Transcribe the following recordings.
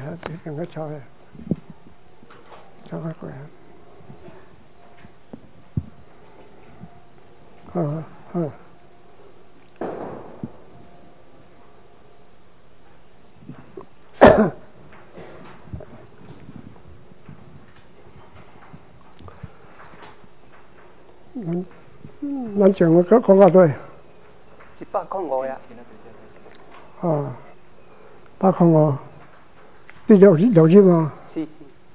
两个桥的，桥快过来。咱讲个讲到对。 105呀。 805，第六日吗？ 是。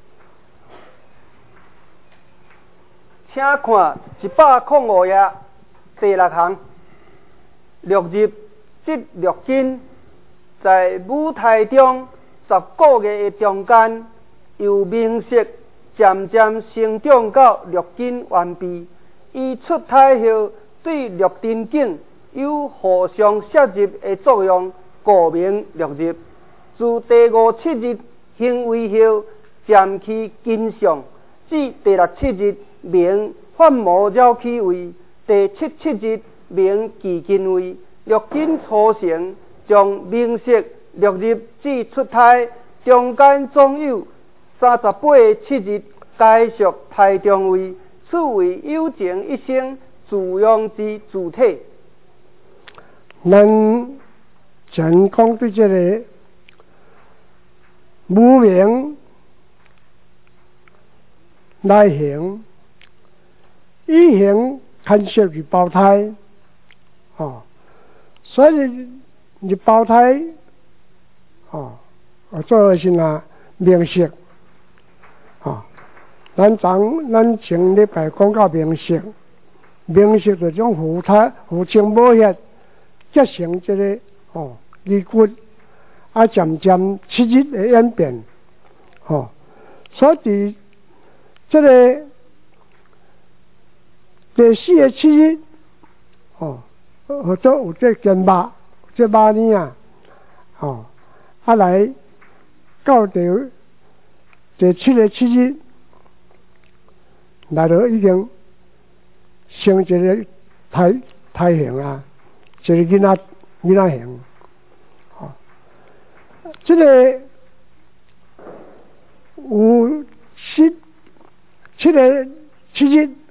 请看105页第6行，6日即6斤，在舞台中10个月的中间，由明色渐渐成长到6斤完毕。伊出胎后对6丁景有互相摄入的作用，故名6日。自第5、7日行为后，渐去金相，至第6、7日名反魔绕气位，第7、7日名kỳ金位。6斤初成，将明色6日至出胎，中间总有38个7日继续胎中位，此为有情一生自用之主体。 咱讲对这个无名来行，以行看涉于胞胎，所以你胞胎，做是那明色，咱前礼拜讲到明色，明色就种父亲母血结成这个离骨，渐渐7日的演变，所以这个第4个7日，或者有这件肉，这肉呢来到第7个7日，来到已经生一个胎形啊，一个囡仔形，这个有7个7日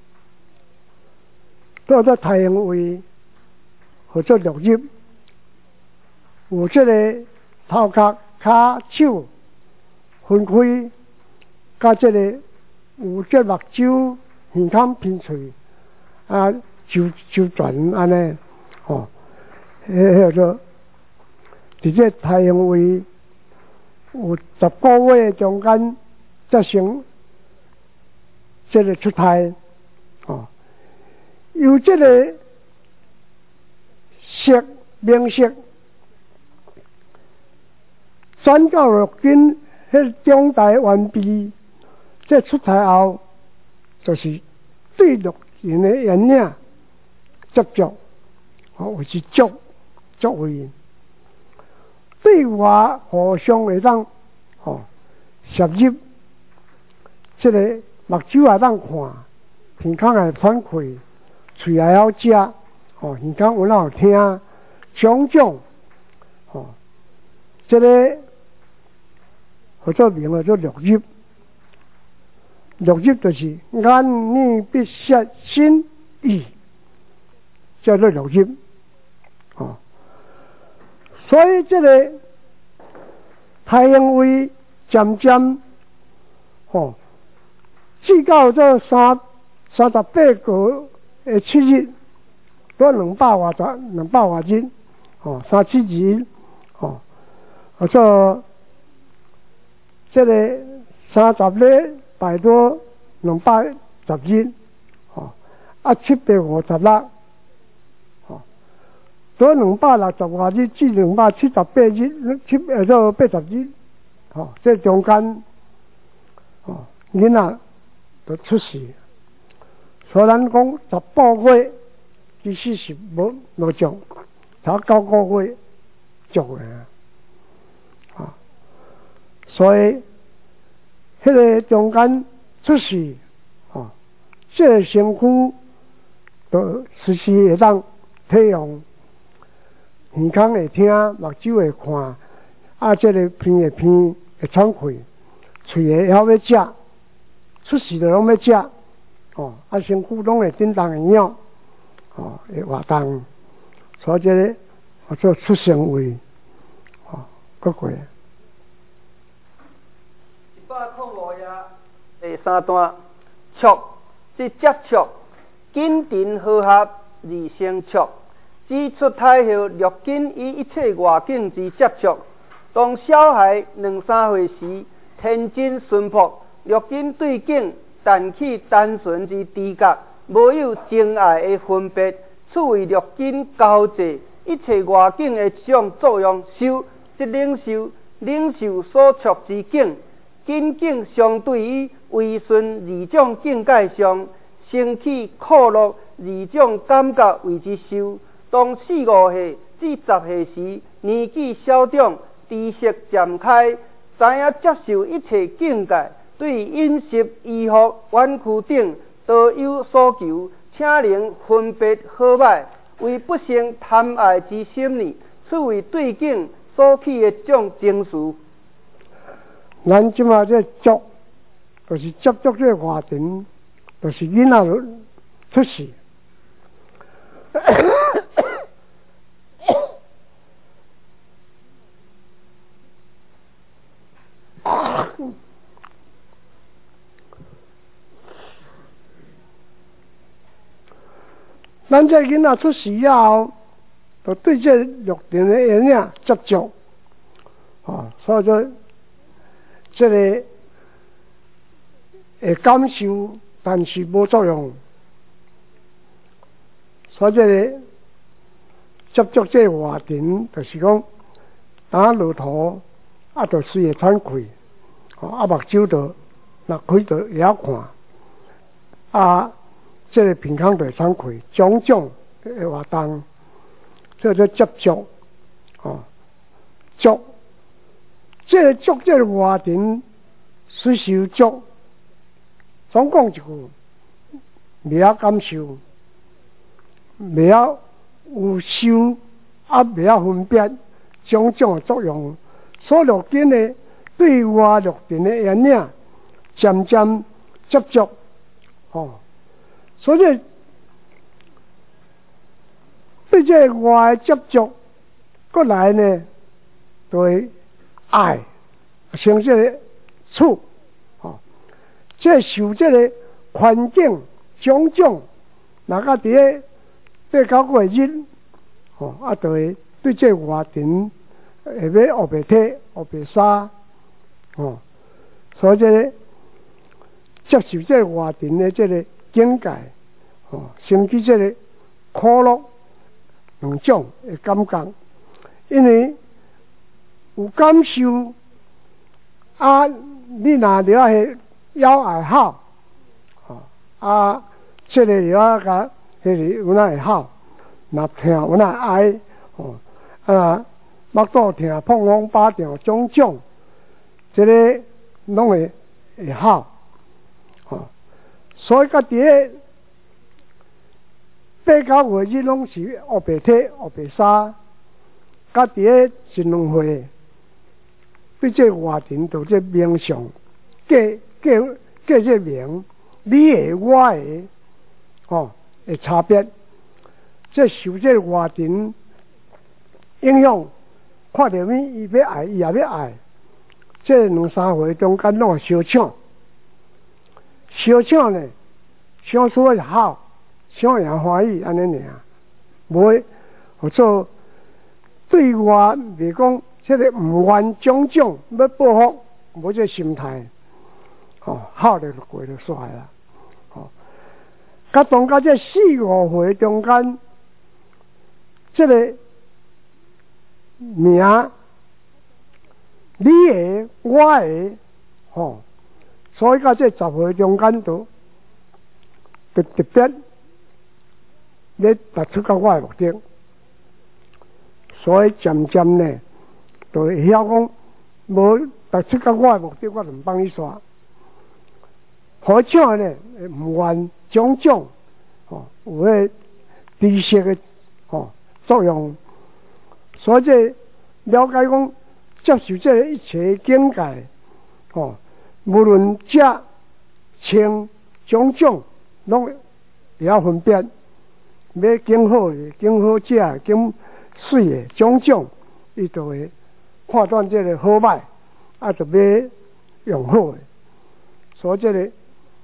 到这太阳位，或者6日，有这个头壳、脚、手分开，甲这个有这目睭、耳孔、鼻喙周转安尼，叫做伫这太阳位有10个月中间才成这个出胎，由这个色明色转到6斤，迄中代完毕，这出胎后就是对6人的原领接触，或是作为对外互相会当摄入，这个目睭也当看，鼻孔也反馈，嘴也晓食，耳孔有哪有听，种种，这个或者名叫做6日。6日就是眼耳鼻舌身意，叫做6日，所以这个太阳位渐渐，至到这38个的7日，都200多日，37日，这个30日摆多210日，750多260多日至278日，80日，这中间囡仔就出世，所以咱讲18个月其实是无足，才9个月足的，所以迄个中间出世，这个身躯就时时会当体用，耳孔会听，目睭会看，这个鼻会会喘气，喙会晓要食，出事就拢要食，身躯拢会震动会响，会活动，所以这个做出生位，各过。 105页第3段，触即接触，紧邻合合而成触，指出体后略紧与一切外境之接触。当小孩2-3岁时，天真淳朴，略紧对境弹起单纯之知觉，无有情爱的分别，此为略紧交际，一切外境的一种作用。受即领受所触之境，紧境相对于微顺二种境界上，升起快乐二种感觉为之受。当4-5岁至10岁时，年纪小长，知识渐开，知影接受一切境界，对饮食、衣服、玩具等都有所求，且能分别好歹，为不生贪爱之心理，此为对境所起的一种情绪。 咱即马这触，就是接触这个话题，就是囡仔出世。咱这囡仔出世以后，就对这六尘的缘影接触，所以说这个会感受，但是无作用。所以这个接触这个话题，就是讲打落土，就随会喘气，目睭就若开就会晓看，这个鼻孔就会喘气，种种的活动，这叫接触，触，这个触这个话题，随受触，总讲一句，未晓感受，未晓有受，未晓分别种种的作用，所落紧的对外落尘的缘影，渐渐接触，所以对这外接触过来呢，就会爱生这个处，这受这个环境种种，若个伫个8-9月日，就会对这话题会要学白体、学白沙，所以这个接受这话题的这个境界，升起这个快乐2种的感觉，因为有感受，你若了下要爱好，这个了甲迄个有哪会好，若疼有哪会哀，腹肚疼、碰风巴掌种种，这个拢会好，所以甲伫个8-9月日拢是学白体、学白沙，甲伫个1-2岁，对这话题就这名相，计这名，你的我的，的差别，这受这话题影响，看到咩伊要爱，伊也要爱，这2-3岁中间拢会相抢呢，相处就好。相也欢喜安尼尔，无或做对外袂讲，这个唔愿种种要报复，无这心态，好就过就煞啦，甲当甲这4-5岁中间，这个名，你的我的，所以甲这10岁中间就特别。要达出到我的目的，所以渐渐呢，就会晓讲，无达出到我的目的，我就唔帮你刷。何况呢，唔愿种种，有迄知识的作用，所以这了解讲，接受这一切境界， 无论食、穿、种种，拢会晓分辨，要拣好的、拣好食的、拣水的种种，伊就会判断这个好歹，就要用好的。所以这个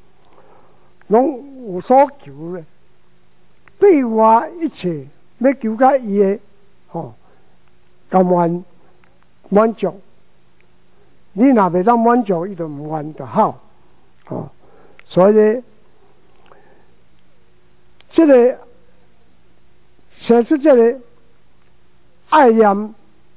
拢有所求的，对外一切要求甲伊的甘愿满足。你若袂当满足，伊就唔愿就好。所以呢，这个写出这个爱念，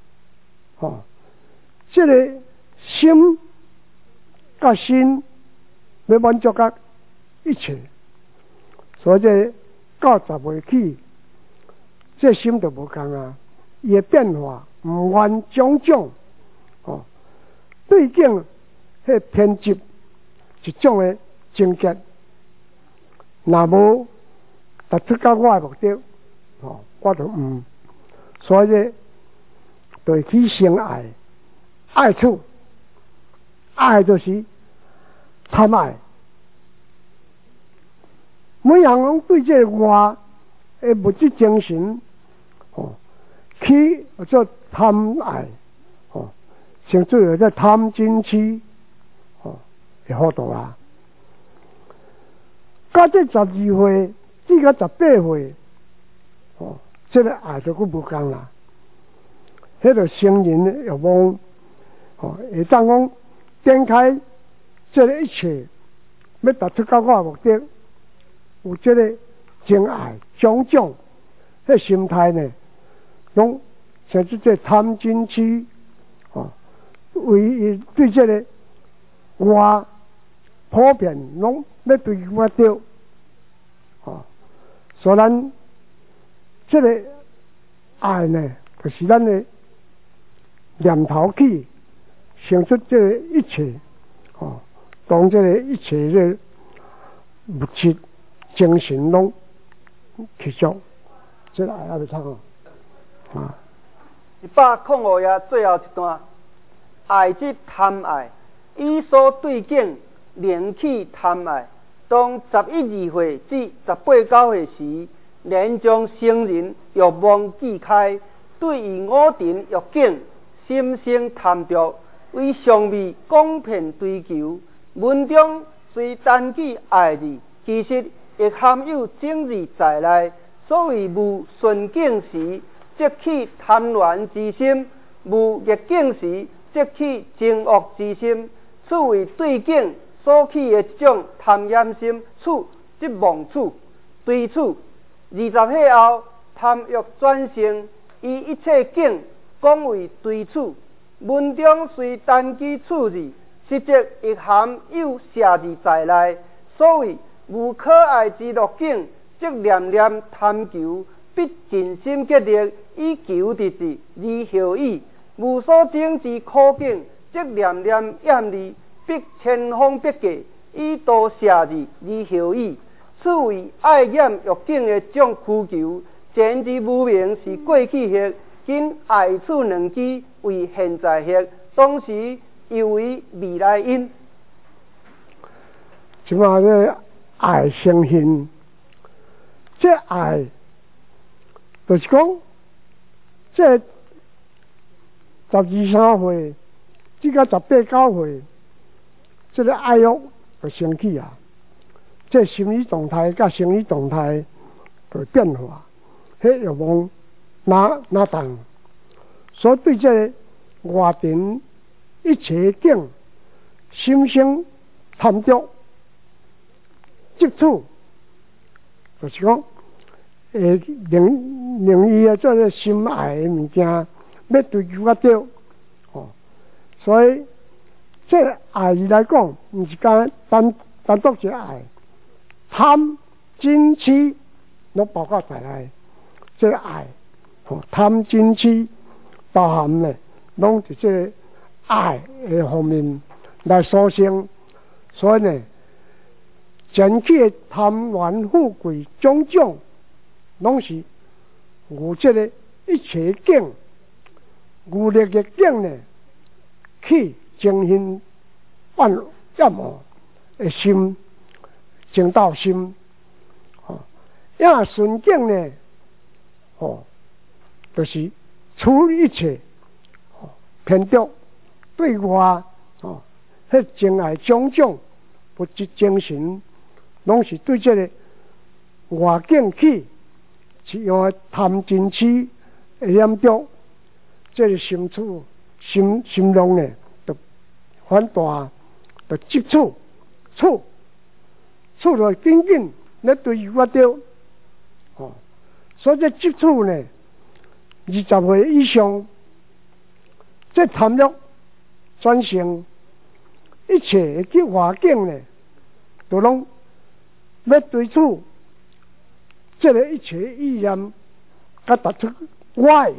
这个心甲心要满足甲一切。所以这90岁起，这心就无共啊，伊的变化唔愿种种，对境迄偏执一种的情结，若无达出到我的目的，我就唔，所以呢，就会起生爱，爱处，爱就是贪爱。每人拢对这个外的物质精神，起做贪爱，甚至有在贪嗔痴，会好多啊。到这12岁至到18岁，这个爱就佫无共啦。迄个成人的欲望，会当讲点开这个一切，要达出到我的目的，有这个真爱种种，迄心态呢，拢甚至这贪嗔痴，为伊对这个外普遍拢要对我着，所以咱这个爱呢，就是咱的念头起，生出这个一切，当这个一切的物质、精神拢去做，这个爱要唱 105页最后一段。爱即贪爱，以所对境，连起贪爱。当11、2岁至18、9岁时，连将成人欲望记开，对于五尘欲境，心生贪着，为上味广遍追求。文中虽单记爱字，其实亦含有正字在内。所谓无顺境时，即起贪恋之心；无逆境时，即起憎恶之心。此为对境所起的一种贪婪心。即妄处。对处20岁后，贪欲转生，以一切境讲为对处。文中虽单记处字，实则亦含有写字在内。所谓无可爱之乐境，即念念贪求，必尽心竭力以求得之，而后已。无所争之苦境，即念念厌离，必千方百计以多写字而后已。此为爱染欲境的种需求，前之无明是过去业，今爱处两支为现在业，当时又为未来因。 即马这爱生恨，这爱就是讲，这12、13岁至到18、9岁，这个爱欲就升起啊。这心理状态甲生理状态就变化，迄欲望哪动，所以对这个外尘一切境心生贪着，即处就是讲，令伊做个心爱的物件，要追求啊着，所以这个爱来讲，毋是单独一个爱。贪、嗔、痴拢包括在内，这个爱，贪、嗔、痴包含呢，拢是这个爱的方面来所生。所以呢，前期的贪婪、富贵种种，拢是有这个一切境，有力的境呢，去精神厌恶的心，正道心，也顺境呢，就是处理一切，偏执对外，迄情爱种种不执精神，拢是对这个外境起一样的贪嗔痴的染着，这个心中呢，就反大，就接触就紧紧咧对我着，所以这接触呢，20岁以上，这贪欲转成一切嘅环境呢，都拢要对处，这个一切意念，甲突出我的，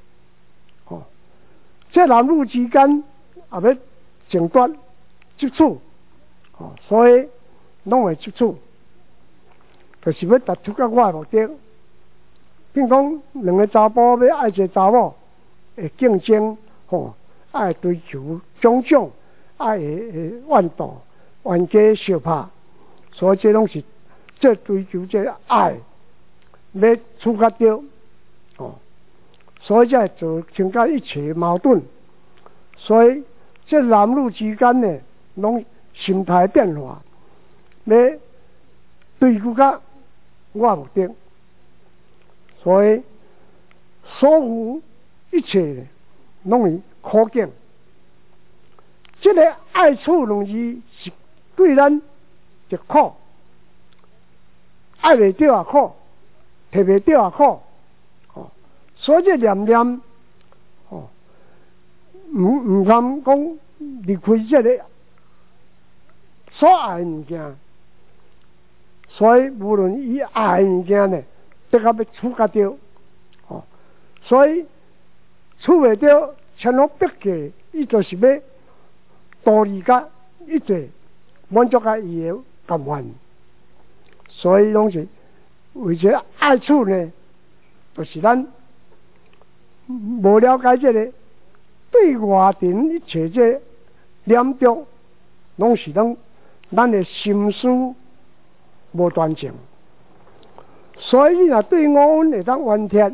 这男女之间也要争夺接触，所以拢会接触，就是要突出我的目的。比如讲，两个查甫要爱一个查某，会竞争，爱追求种种，爱会怨妒、冤家相拍，所以这拢是这追求这爱，要处决掉，所以才会造成甲一切矛盾。所以这男女之间呢，拢心态变化，要追求甲我目的。所以所有一切拢是可敬。这个爱处两字是对咱就苦，爱袂到也苦，摕袂到也苦。所以这念念，唔敢讲离开这个所爱物件。所以无论伊爱物件呢，得要处决掉，所以处袂掉，千方百计，伊就是要道理甲一切满足甲伊的甘愿，所以拢是为这爱处呢，就是咱无了解这个对外庭一切这念着，拢是咱的心思无端正。所以你若对五蕴会当完全，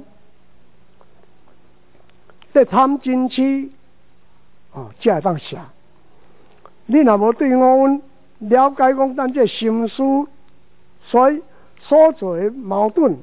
对贪嗔痴，才会当写。你若无对五蕴了解讲咱这心思，所以所做的矛盾，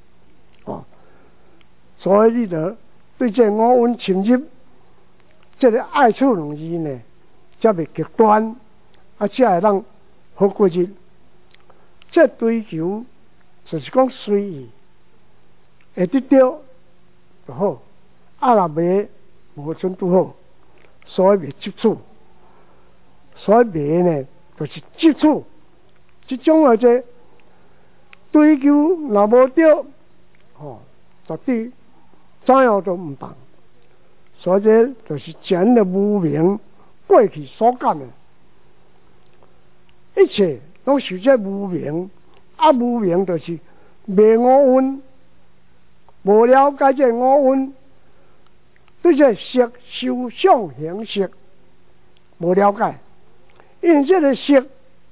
所以你就对这五蕴侵入，这个爱处两字呢，才袂极端，才会当好过日。这追求就是讲随意，会得到就好，若袂无准拄好，所以袂接触。所以袂呢，就是接触，这种的这追求若无着，绝对怎样都唔当。所以这就是前的无明过去所感的，一切拢受这无明，无明就是迷五蕴，无了解这五蕴，对这色、受、想、行、识无了解。因为这个色，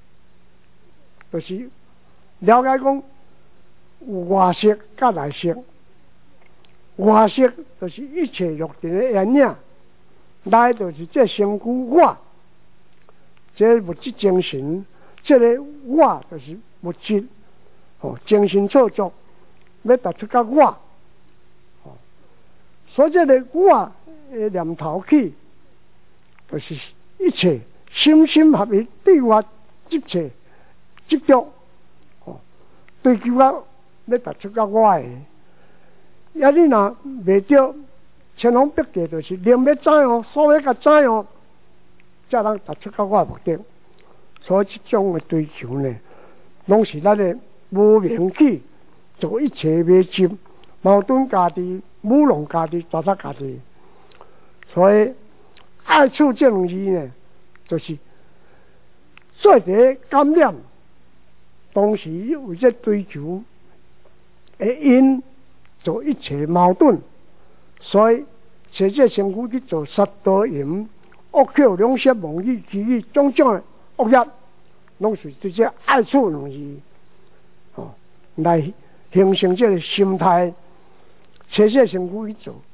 就是了解讲有外色甲内色，外色就是一切肉体的原影，内就是这身躯我，这物质精神，这个我就是物质，精神造作，要突出甲我，所以这个我的念头起，就是一切。心心合一，对我执着，追求我要突出到我的。也你若袂着，千方百计就是念要怎样，所以甲怎样，才能突出到我的目的。所以这种的追求呢，拢是咱的无明起，做一切迷执，矛盾家己，舞弄家己，抓杀家己。所以爱处这两字呢，就是做一个感染，同时为这追求会因做一切矛盾，所以找这身躯去做杀盗淫、 恶口、两舌、妄语、绮语种种的恶业，拢是对这爱处两字来形成这个心态，切切身躯去做。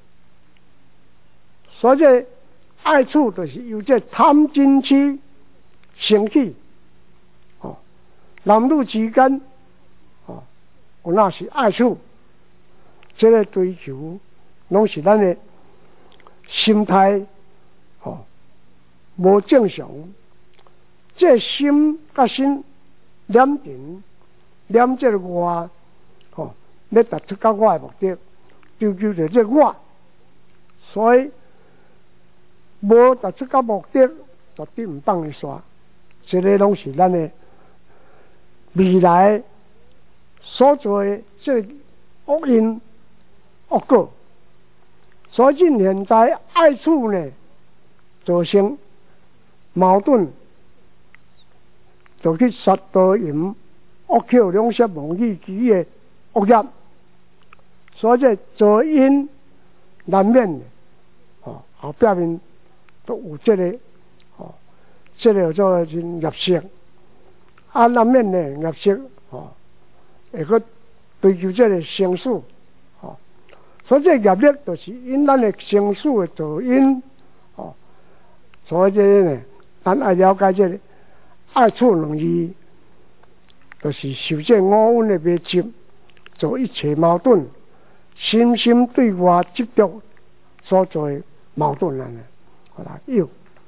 所以这爱处就是由这贪嗔痴升起，男女之间，有那是爱处，这个追求，拢是咱的心态，无正常。这心甲心念定，念这个我，要达出到我的目的，追求着这我，所以无达出到目的，绝对唔当去刷。这个拢是咱的未来所做的这恶因恶果。所以现在爱处呢，造成矛盾，就去杀盗淫、恶口、两舌、妄语、绮语的恶业，所以这造因难免的，后壁面都有这个，这个叫做业色，难免的业色，会去追求这个生死，所以这业力就是因咱的生死的造因，所以这个呢，咱爱了解这个爱处两字，就是受这五蕴的迷执，做一切矛盾，心心对外执着所做的矛盾来呢。好啦，有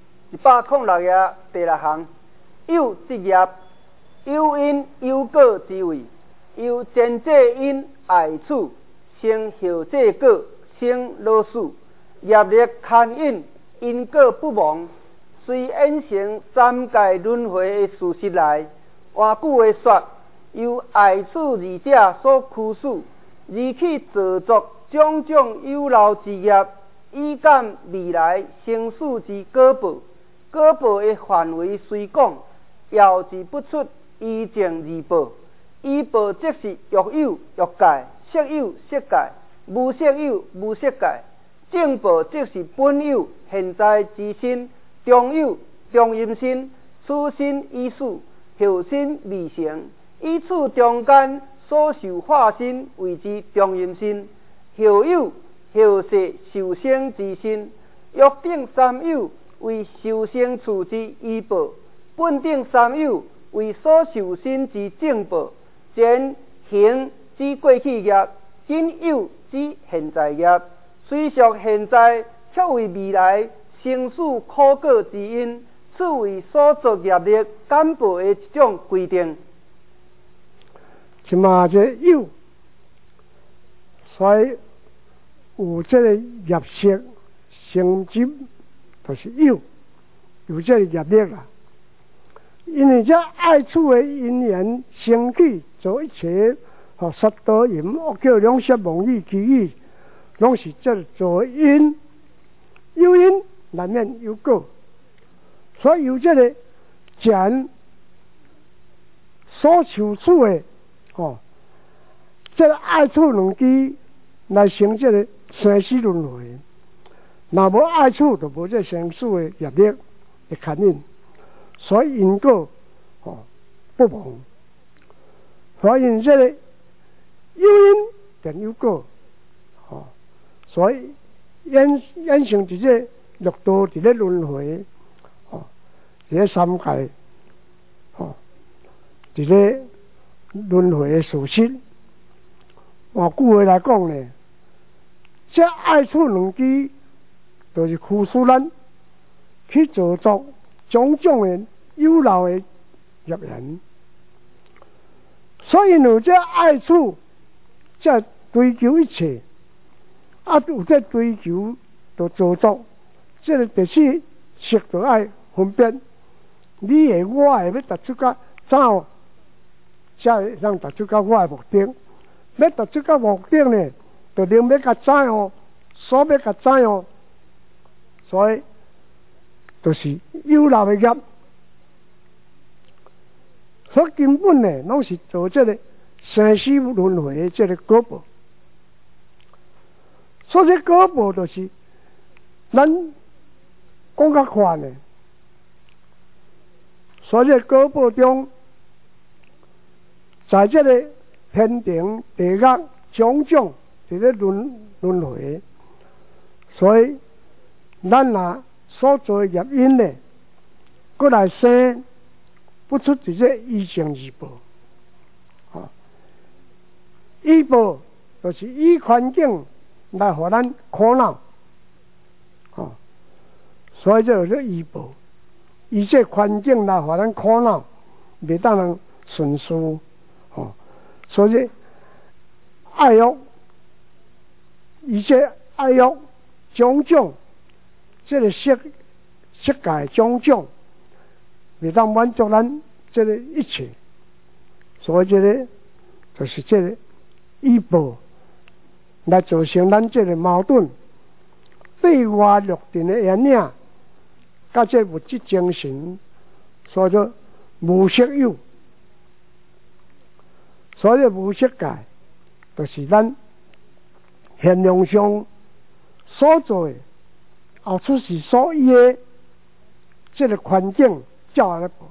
106页第6项，有职业，有因有果之谓，有前者因爱处，生后者果，生老死，业力牵引，因果不亡。虽演成三界轮回的事实来，换句话说，由爱处二者所驱使，而去造作种种有漏之业，以感未来生死之果报。果报的范围虽广，遥指不出依正而报。依报即是欲有欲界，色有色界，无色有无色界。正报即是本有现在之身，中有中阴身，此身已死，后身未成。以此中间所受化身谓之中阴身。后有后世受生之身，欲顶三有为受生处之依报，本顶三有为所受身之正报。前行之过去业，今有之现在业，虽属现在，却为未来生死苦果之因，此为所作业力减报的一种规定。 即嘛这有，所以有这个业色成就，就是有这个业力啦。因为这爱处的因缘升起，做一切杀盗淫、恶口、两舌、妄语、绮语，拢是这做因，有因难免有果。所以有这个前所受处的，这个爱处两支来成这个生死轮回。若无爱处，就无这生死的业力的牵引。所以因果不亡，所以这个有因便有果，所以演成一个六道一个轮回，一个三界，一个轮回的事实。换句话来讲呢，这爱处两支就是驱使咱去做作种种的有漏的业缘，所以有这爱处，这追求一切，有这追求就做作，这个第四识就爱分辨，你的我的要达出到怎，才会让达出到我的目的。要达出到目的呢，就另要甲知所要甲知所以就是有漏的业。所以根本呢，拢是做这个生死轮回的这个果报。所以果报就是咱讲较宽的，所以高报中，在这个天庭地狱种种伫咧轮回，所以咱若所做业因呢，过来生不出伫这以情二报，以报就是以环境来互咱苦恼，所以这就是以报，以这环境来互咱苦恼，袂当能顺遂，所以爱欲，以这爱欲种种，这个世界种种，袂当满足咱这个一切，所以这个就是这个以报来造成咱这个矛盾，对外六尘的缘影，甲这物质精神，所以说无色有，所以无色界，就是咱现量上所做的，后出世所依的这个环境，照安尼报。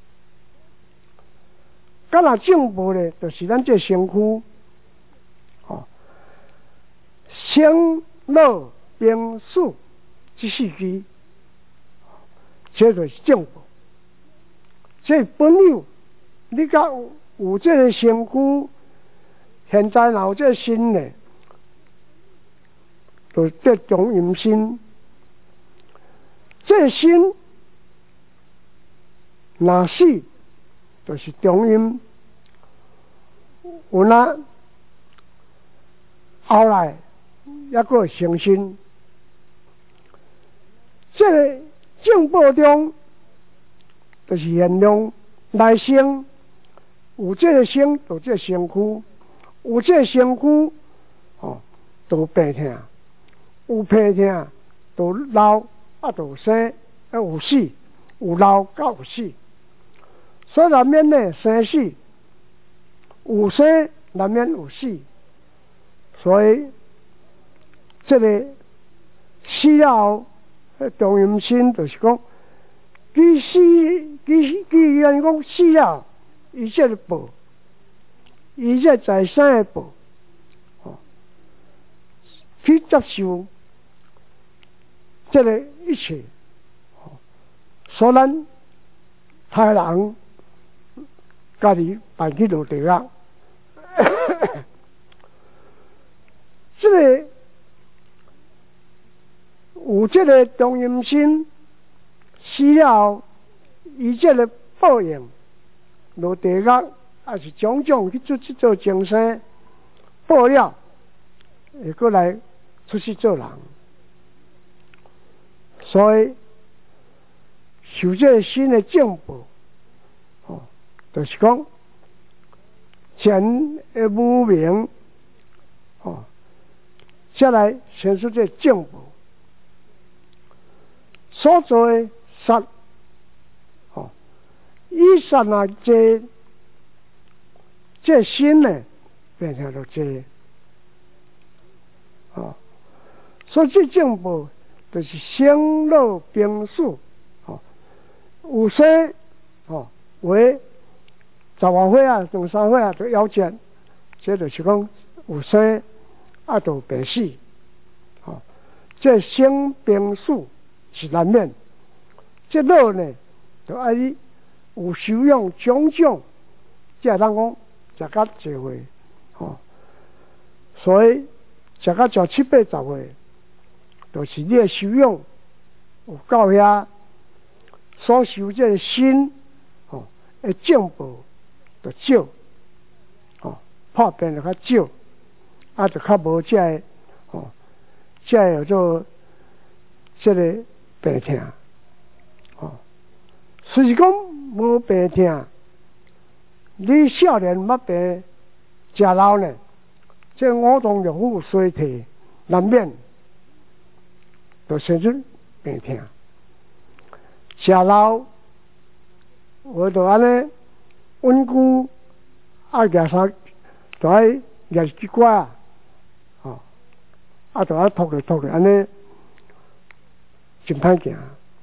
甲若正报呢，就是咱这身躯，生老病死这四句，这就是正报。这本有你甲有这个身躯，现在若有这个心呢，就这种阴心。这个心若死，就是中阴。有那后来还佫成心。这个正报中，就是现量来生，有这个生就这个身躯，有这个身躯，就病痛，有病痛就老就生，有死，有老有死，所以难免呢生死，有生难免有死，所以这个死了后，中阴身就是讲，既然讲死了，伊这个报，伊这在生的报，去接受这个一切，所以咱太人家己办去落地狱，这个有这个中阴身死了后，伊这个报应落地狱，也是种种去出去做众生，报了会过来出去做人。所以受这个新的正报，就是讲前的无明，再来显出这正报，所做的杀，以杀来济，这心呢变成了济，所以这正报。就是生老病死，有生，为18岁啊、23岁啊就夭折，这就是讲有生就病死，这生病死是难免。这老呢，就爱你有修养种种，才当讲食到济岁，所以食到17、80岁。就是你的修养有到遐，所修这个心，的正报就少，破病就较少，就较无这个，这叫做这个病痛，虽然讲无病痛，你少年捌病，食老呢，这五脏六腑衰退难免。就生出病痛，食老，我就安尼稳固，夹衫，就爱夹一支拐就爱拖来安尼，真歹行，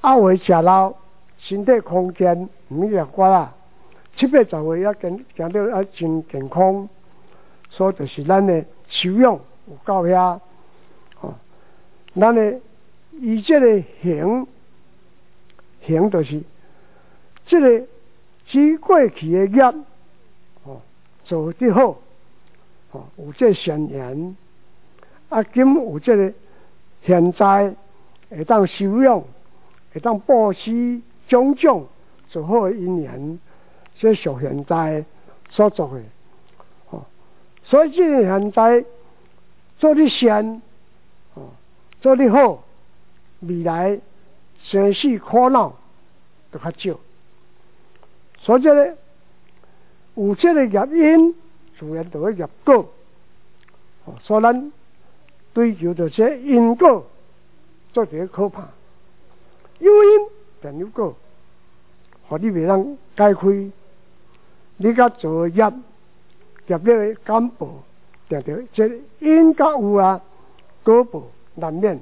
会食老，身体康健，唔易骨啊。7、8、10岁也行到啊真健康，所以就是咱的修养有够遐。咱的以这个行就是这个只过去的业，做得好，有这善言，今有这个现在会当修养，会当布施种种做好的因缘，这属现在所做的。所以这个现在做得善，做得好，未来生死苦恼就较少。所以这个有这个业因，自然就会业果。所以咱追求着这因果做一个可怕，有因便有果，互你袂当解开，你甲做业的感报，定着这因甲有啊，果报难免，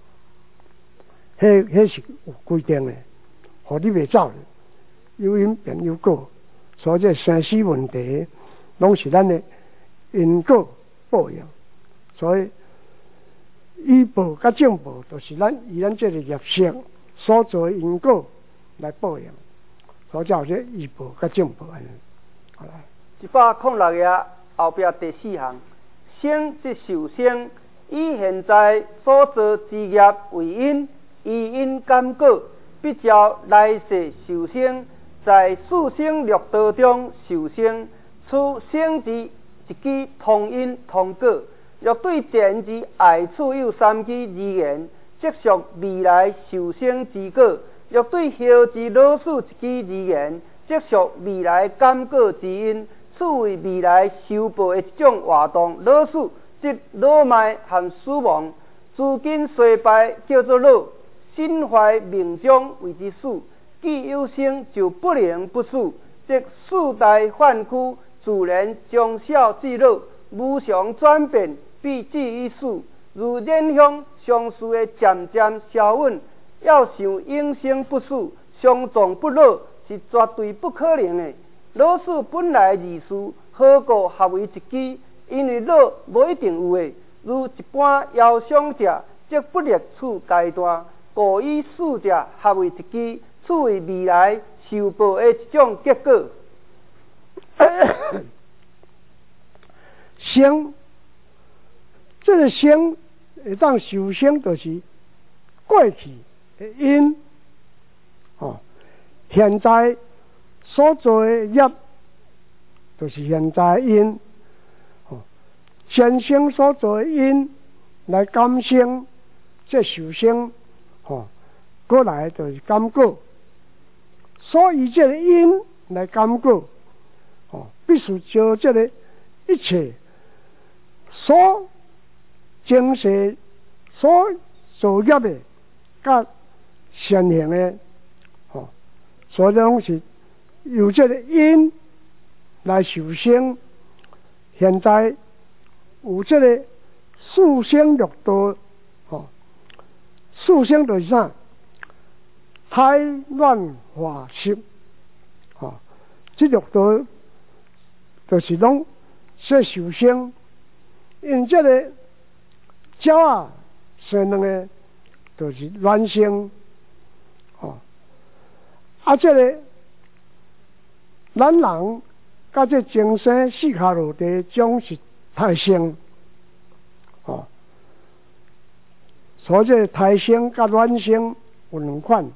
迄是有规定的，互你袂走。有因便有果，所以这生死问题，拢是咱的因果报应。所以医报甲正报，就是以咱这个业色所做的因果来报应，所以叫这医报甲正报安尼。好啦 106页后壁第4项，生即受生，以现在所做之业为因，依因感果，必照来世受生。在四生六道中受生，此生之一支同因同果。若对前之爱处有3支而言，即属未来受生之果；若对后之老鼠一支而言，即属未来感果之因。此为未来受报的一种活动。老鼠即老迈和死亡，资金衰败叫做老，心怀命中为之死。既有生就不能不死，即四大幻躯自然从小至老，无常转变，必至于死。如燃香相似的渐渐消稳，要想永生不死、相撞不老，是绝对不可能的。老鼠本来如此，何故合为一支？因为老无一定有的，如一般遥想者，则不列此阶段，故以死者合为一支。此为未来受报的一种结果。 生，这个生会当受生，就是过去的因，现在所做的业，就是现在因，前生所做的因来感生，这受生，过来就是感果。所以这个因来感果，必须将这个一切所精细、所造业的、甲善行的，所以拢是由这个因来受生。现在有这个四生六道，四生就是啥？胎卵化湿，这六道就是拢说受生，因这个鸟啊生两个就是卵生，这个咱人甲这精神四脚落地种是胎生，所以这胎生甲卵生有两款。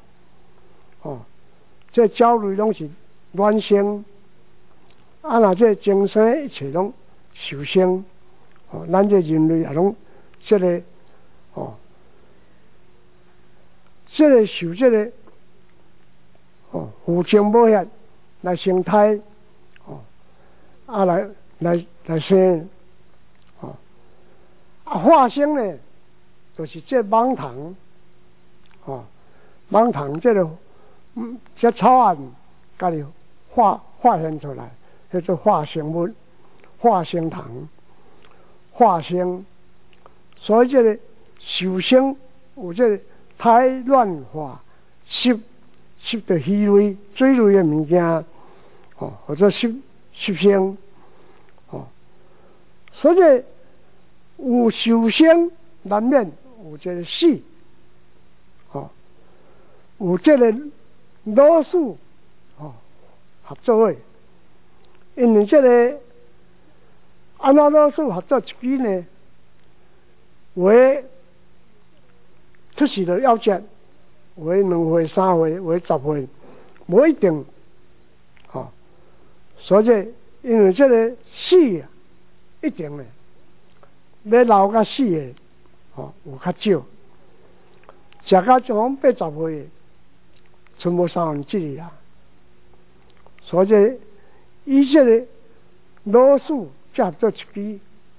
这鸟类拢是卵生，那这精神一切拢受生，咱这人类也拢这个，这个受这个，有情无业来生胎，来生，化生呢，就是这芒糖，芒糖这个。这草案家己化现出来，叫做化生物、化生糖、化生。所以这个受生有这个胎卵化吸到鱼类、水类的物件，或者吸生，所以有受生难免有这个死，有这个老鼠，合作的，因为这个安那老鼠合作一支呢，为出世就夭折，为2岁、3岁、为10岁，无一定，所以因为这个死啊，一定的要留甲死的，有较少，食到从80岁，剩无1/3啦。所以以这个老鼠才合作一支，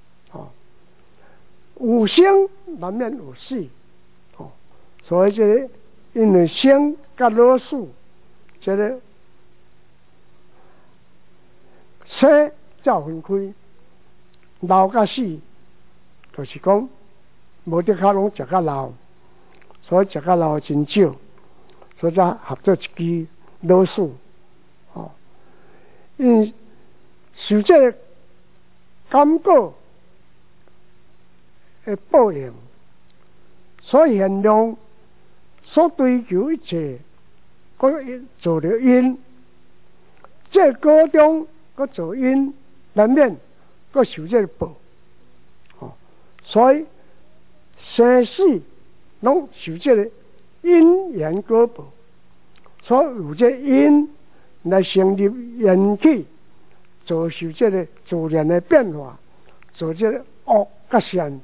有生难免有死，所以这个因为生甲老鼠，这个生才分开，老甲死，就是讲无得较拢食较老，所以食较老真少，所以才合作一支老鼠，因为受这个感果的报应，所以限量所追求一切，佮做了因，这果中佮做因，难免佮受这个报，所以生死拢受这个因缘果报，所以有这因来成立缘起，造就这个自然的变化，做这个恶甲善，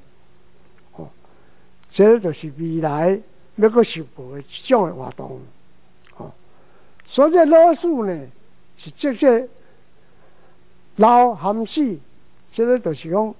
这就是未来要佮受报的一种的活动，所以老鼠呢是这些老含死，这个就是讲，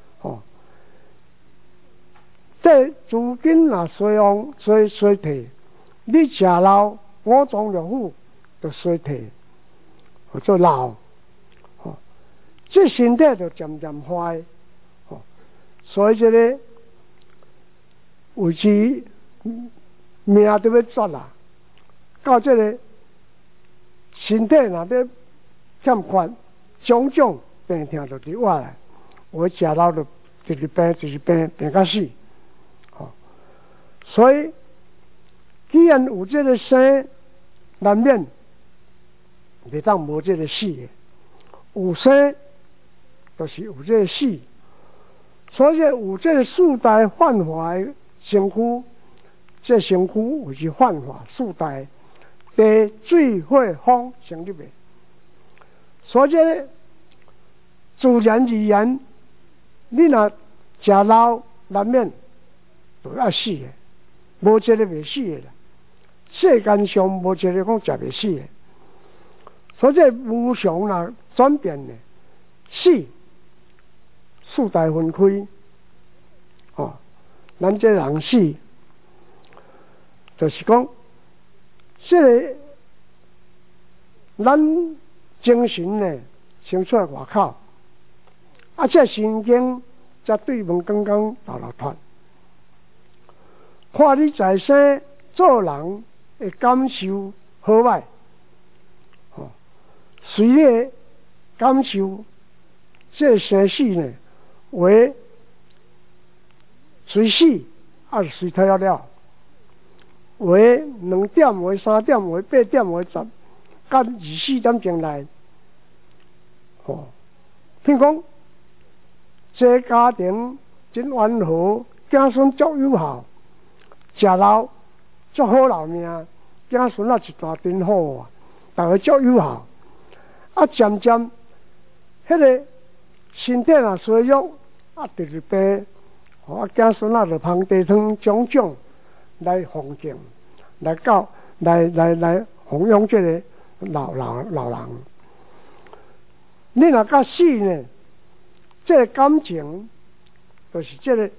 这资金若衰退，你食老5脏六腑就衰退，或者老，这身体就渐渐坏，所以这个维持命都要绝啦，到这个身体若要欠缺，种种病痛就伫我来，我食老就就是病到死，所以既然有这个生，难免袂当无这个死的，有生就是有这个死，所以有这个四大幻化的身躯，这身躯有是幻化四大地水火风成立的，所以自然而然，你若食老难免就要死的，无一个袂死的啦。世间上无一个讲食袂死的，所以无常若转变的，死四大分开，咱这人死，就是讲，这个咱精神呢，先出来外口，这神经才对门刚刚流脱，看你在生做人的感受好歹，随你的感受，这生死呢，为随死还是随退了，为2点，为3点，为8点，为10，到24点钟来，譬如讲，这家庭真完和，子孙足有效，食老足好留命，子孙一大真好啊，大家足有效。渐渐，迄个身体若衰弱，就是病，子孙就捧地汤种种来奉敬，来弘扬这个老人。你若到死呢，这个感情就是这个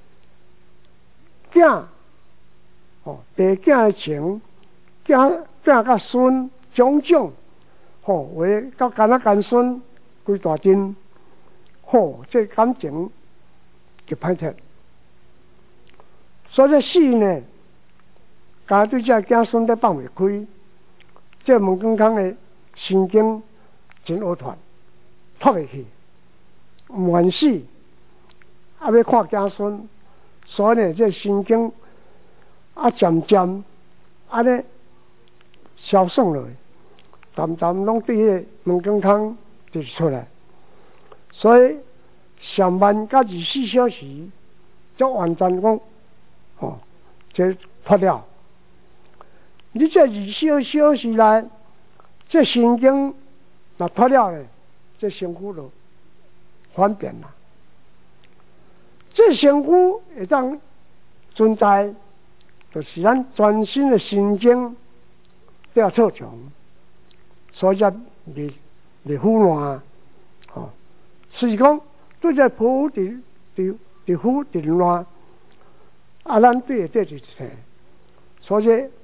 囝，爸囝的情，囝甲孙种种。为到干孙规大阵，这感情就歹脱。所以死呢， 家对这子孙都放袂开，这门更康的神经真乌团，脱袂去，唔愿死，啊要看子孙，所以呢，这神经渐渐安尼消散落，渐渐拢对迄门更康就出来，所以上班到24小时，就完全讲，这脱了。你这24小时内，这神经若脱了咧，这身躯就反变啦。这身躯会当存在，就是咱全身的神经都要操纵，所以才袂胡乱。是讲对这皮肤伫肤伫乱，咱对这就是，所以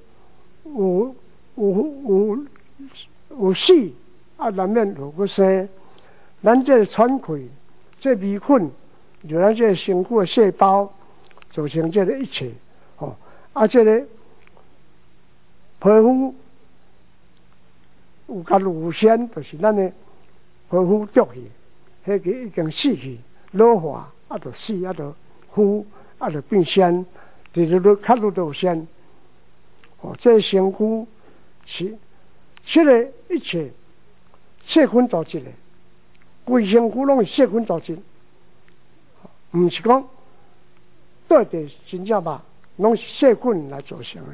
有死难免有个生。咱这喘气，这微菌，就咱这身躯的细胞造成这个一切。这个皮肤有甲乳腺，就是咱的皮肤掉去，迄个已经死去，老化，就死，就腐，就变纤，就是较愈纤。这身躯是这个一切细菌组织的，规身躯拢是细菌组织，唔是讲对的真正吧，拢是细菌来造成的。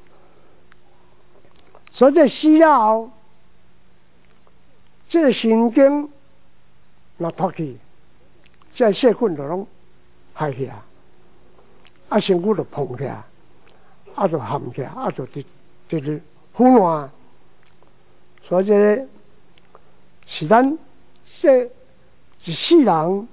所以这死了后，这个神经若脱去，这细菌就拢害去啊，身躯就膨起来。就含起来，就是腐烂，所以这是咱这一世人，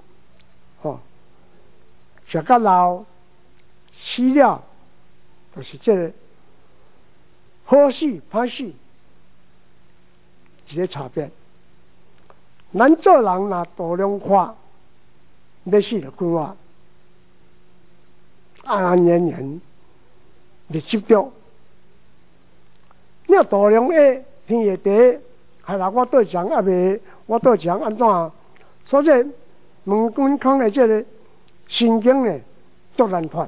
食到老死了，就是这个好死歹死一个差别。咱做人若度量宽，要死就快活，安安然然。你执着，你要度量下天下地，还啦我对象也未，我对象安怎？所以门关康的这个神经呢，足难脱。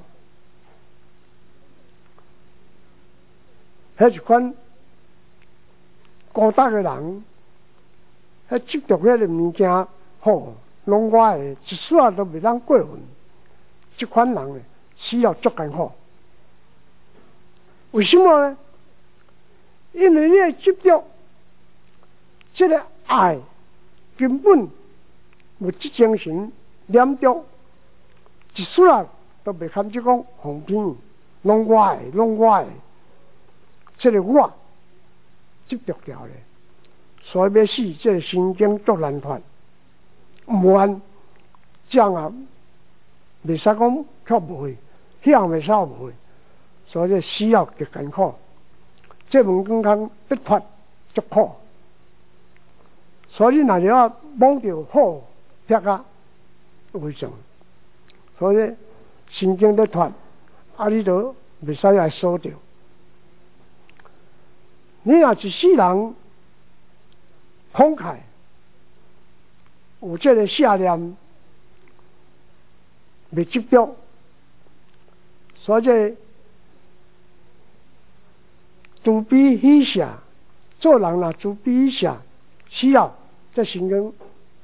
迄一款孤单的人，迄执着迄个物件好，拢我的，一丝仔都袂当过分。这款人呢，死了足艰苦。为什么呢？因为你的执着，这个爱根本物质精神念着，一丝仔都袂堪就讲方便，拢我的，拢我的，这个我执着掉咧，所以要死，这个神经足难脱，唔愿这样袂使讲却不会，那样袂使不会。所以死了极艰苦，这门更康要脱足苦，所以若要摸着好撇啊，为什么？所以神经要脱，你就袂使来锁着。你若一世人慷慨，有这个下念，袂执着，所以慈悲喜舍，做人若慈悲喜舍，死了这神经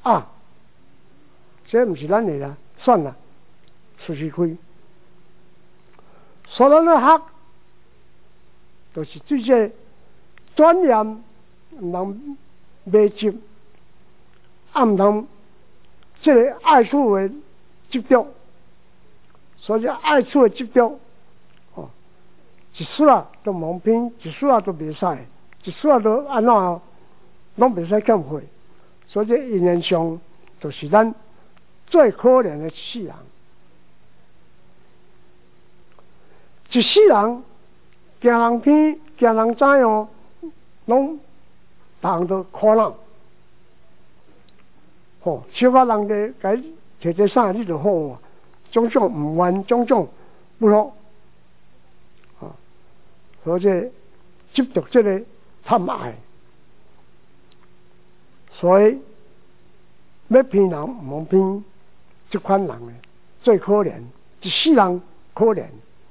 这不是咱的啦，算了，出去开。所以咱学，就是对这专念，唔通迷执，唔通这个爱处的执着，所以爱处的执着。一丝仔都蒙骗，一丝仔都袂使，一丝仔都安怎拢袂使减费，所以这因缘上就是咱最可怜的世人。一世人行人天，行人知样，拢人都苦恼。小可人哋该摕这啥你就好啊，种种唔愿，种种不好。 或者执着这个贪爱，所以要骗人唔通骗这款人呢，最可怜，一世人可怜。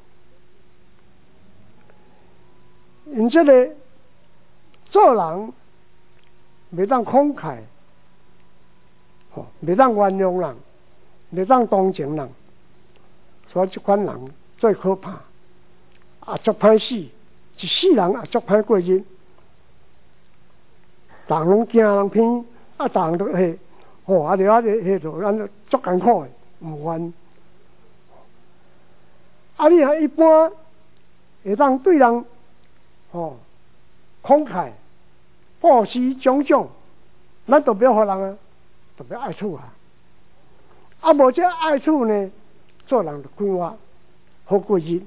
因这个做人袂当慷慨，袂当原谅人，袂当同情人，所以这款人最可怕，也足歹死，一世人也足歹过日。人拢惊人骗，人都下，就下着，咱就足艰苦的，唔愿。你还一般会当对人，慷慨、布施种种，咱都不要互人啊，都不要爱处啊。无这爱处呢，做人就快活，好过日。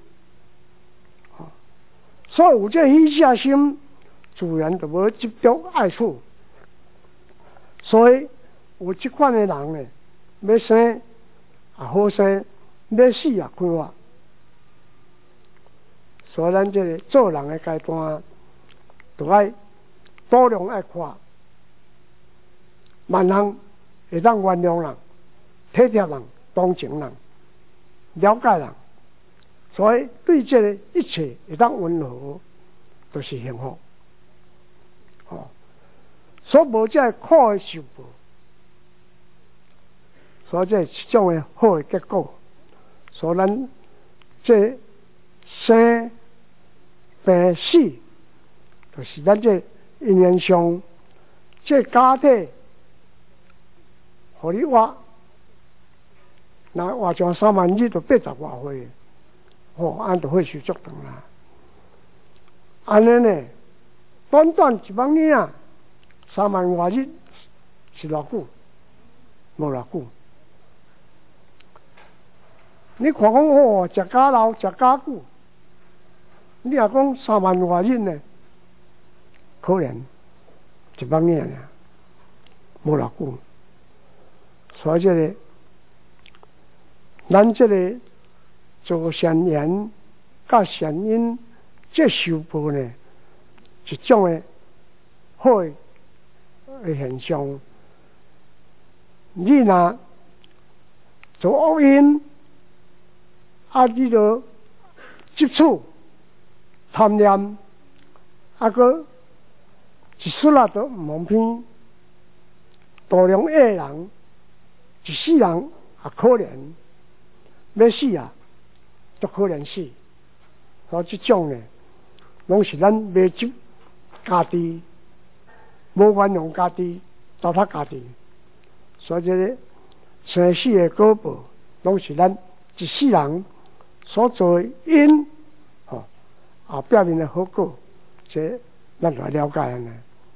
所以有这喜舍心，自然就无执着爱处。所以有这款的人呢，要生也好生，要死也快活。所以咱这个做人的阶段，就爱多量爱看，万人会当原谅人、体贴人、同情人、了解人，所以对这个一切会当温和，都是幸福。所以无这苦的受报，所以这是一种的好的结果。所以咱这生病死，就是咱这因缘上，这家体，互你活，那活上3万日就80外岁，按就会受足长啦。安尼呢，短短1万年啊，3万外日是偌久？无偌久。你看讲食假老，食假久，你若讲3万外日呢，可怜1万年啊，无偌久。所以这个，咱这个做善言、甲善因，这受报呢，一种的好的现象。你若做恶因，你就接触、贪念，个一瞬啊都唔通偏，大量恶人，一世人也可怜，要死啊，都可怜死。所以这种呢，拢是咱未执家己，无原谅家己，糟蹋家己。所以这个生死的果报，拢是咱一世人所做的因，表面的好果，这咱来了解呢。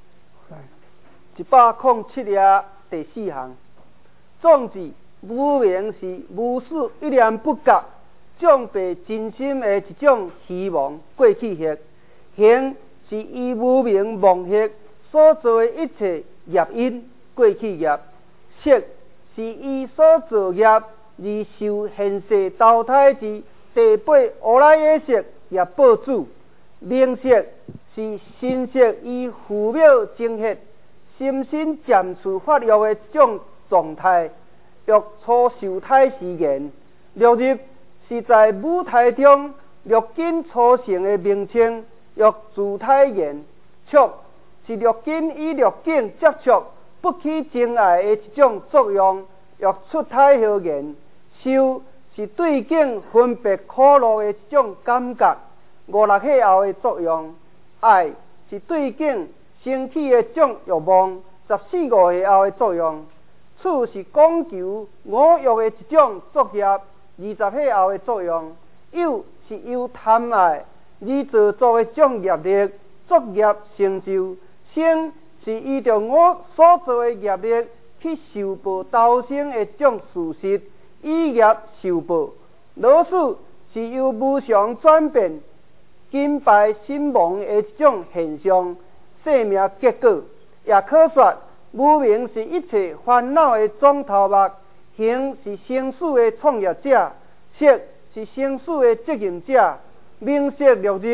107页第4项，总之无明是无始一念不觉，种被真心的一种希望过去业，行是依无明妄业所做的一切业因过去业，色是依所造业而受现世投胎之第8乌来的色业报主，名色是心色依父母精血心身渐次发育的一种状态，约初受胎时间。六入是在母胎中六根初成的名称，约自胎言。触是六根与六境接触不起真爱的一种作用，约出胎后言。受是对境分别苦乐的一种感觉，五六岁后的作用。爱是对境升起的一种欲望，14、15岁后的作用。处是讲求五欲的一种作业，20岁后的作用。有是由贪爱而造作的一种业力，作业成就。生是依着我所做的业力去受报投生的一种事实，以业受报。老死是由无常转变金败身亡的一种现象，生命结果。也可说，无明是一切烦恼的总头目，行是生死的创业者，色是生死的责任者。名色六入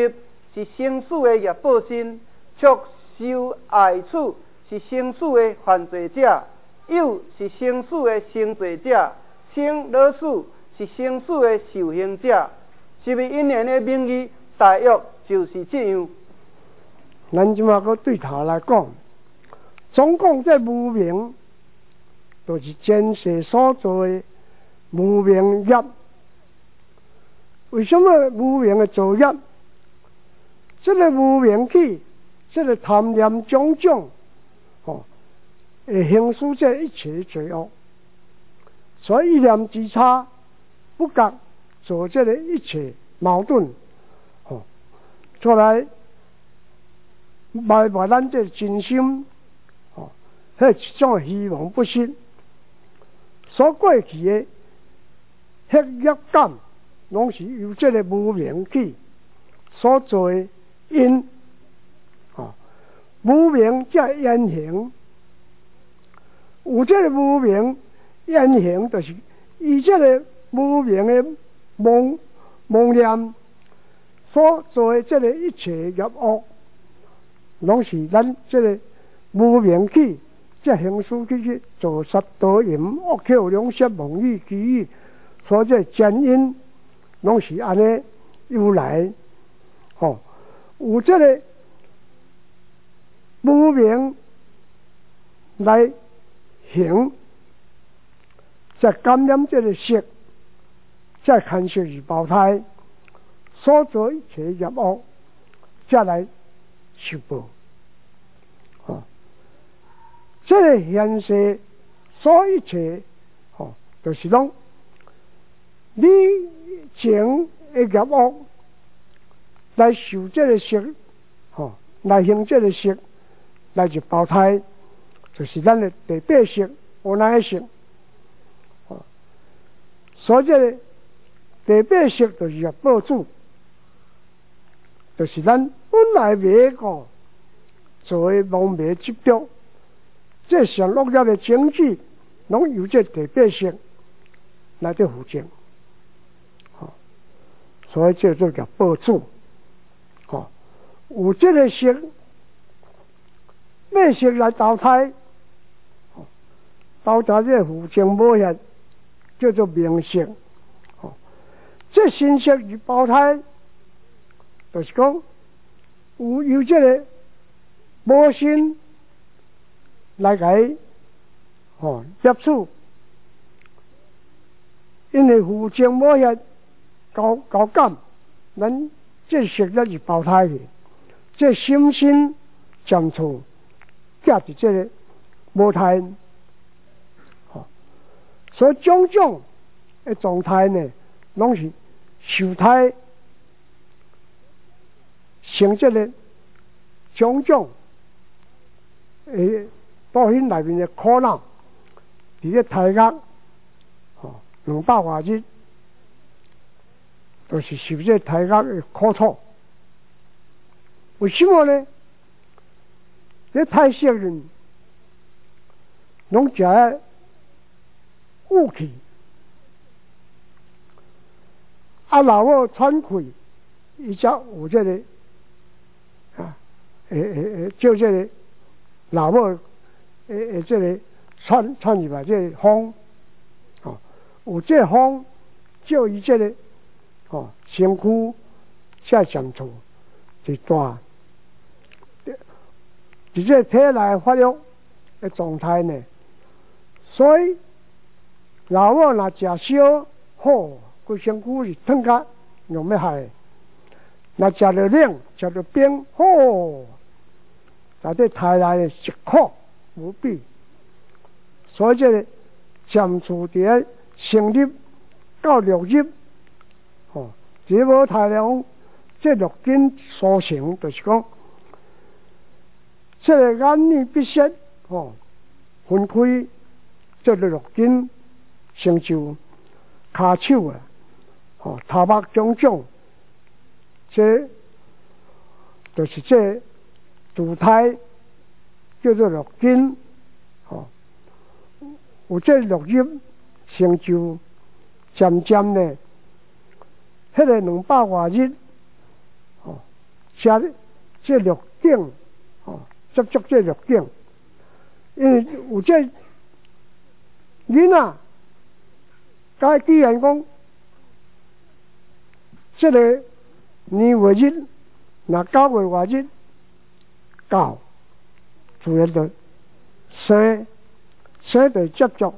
是生死的业报身，触受害处是生死的犯罪者，有是生死的成罪者，生老死是生死的受刑者。是不是因缘的名义大约就是这样？ 咱即马搁对头来讲，总共这无明，就是前世所做的无明业。为什么无明的造业？这个无明起，这个贪念种种，会行使这一切罪恶。所以一念之差，不觉做这个一切矛盾，出来埋没咱这真心，迄一种希望不失，所过去的迄业感，拢是由这个无明起所做的因，无明才现行，有这个无明现行，就是以这个无明的妄念所做的这个一切业恶，拢是咱这个无明起，这行使去做杀盗淫恶口两舌妄语绮语，所这前因拢是安尼由来。有这个无明来行，再感染这个色，再看色而胞胎，所做一切业恶，再来受报。这个现世所一切，就是讲你前的业恶来受这个色，来行这个色，来入胞胎，就是咱的第八识，无奈识。所以这个第八识就是业报主，就是咱本来未个做的妄昧执着，这上落业的证据，拢由这第八识来对负证。所以这就叫报主。有这个识，咩识来投胎？投胎这负证无限，叫做名识。这新识与胞胎，就是讲有这个无心来给接触，因为负证无限高感，咱这识了是胞胎去。这心心相处，夹伫这个无胎，所以种种的状态呢，拢是受胎成这个种种报应内面的苦恼，伫咧胎压200多日，都是受这胎压的苦楚。为什么呢？这太少人拢食雾气，老母喘气，伊才有这个叫这个老母这个喘入来这个风，有这个风叫伊这个身躯才相处是大。伫这体内发育的状态呢，所以老母若食烧好，规身躯是烫甲用要害；若食着冷，食着冰，好，在这体内是苦无比。所以这个暂处伫成立到六日，这无太阳，这六根所成，就是讲。这个眼耳鼻舌，分开，这个六根成就骹手啊，头目种种，这就是这主胎叫做六根，有这六入成就，渐渐呢，迄个200多日， 这六境，接触这六境，因为有这囡仔，甲既然讲，这个年月日，那9月外日到，自然就生就接触，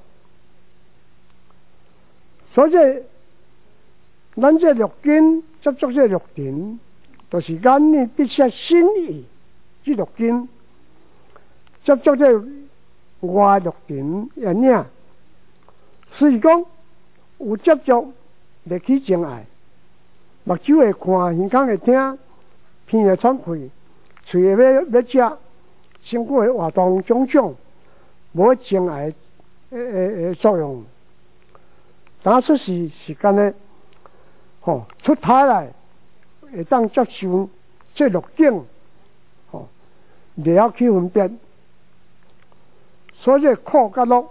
所以咱这六根接触这六尘，就是眼呢必须心意这六根接触这外六尘安尼，所以讲有接触就起情爱，目睭会看，耳孔会听，鼻会喘气，嘴会要食，身躯会活动种种，无情爱作用。当出时间呢，出体来会当接受这六境，了去分辨，所以苦甲乐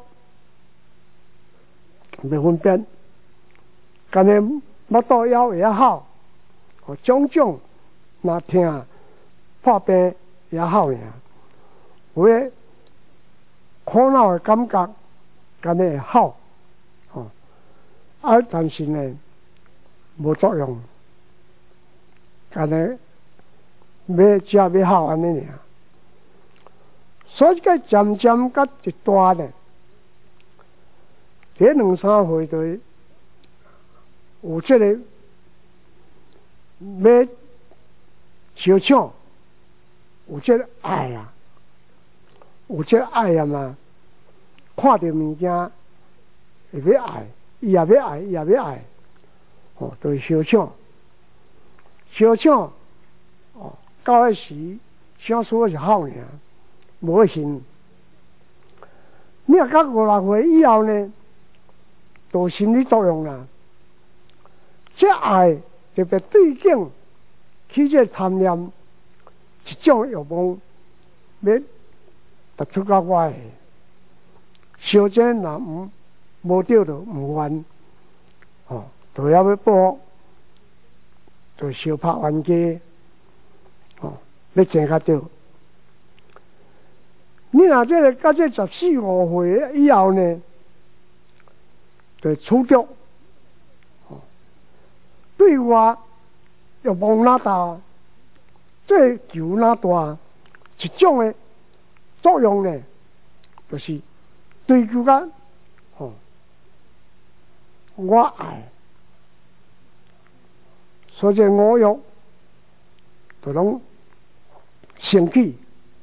未分辨，干呢腹肚枵会好，种种若疼破病也好尔，有诶苦恼的感觉，干呢会好，但是呢无作用，干呢要食要好安尼尔，所以个渐渐甲一大呢，这2-3岁就有这个要相抢，有这个爱啊，有这个爱啊嘛，看到物件会要爱，伊也要爱，伊也要爱，就是相抢，到迄时相处是好尔，无信。你若到5-6岁以后呢，就心理作用啦。这爱特别对境起这贪念，一种欲望要突出到我的，小姐若无对就唔愿，就要报，就小拍冤家，要争较对。你若这个到这14-15岁以后呢，就处着，对我欲望哪大，追求哪大，一种的作用呢，就是追求个，我爱，所以我欲就拢升起，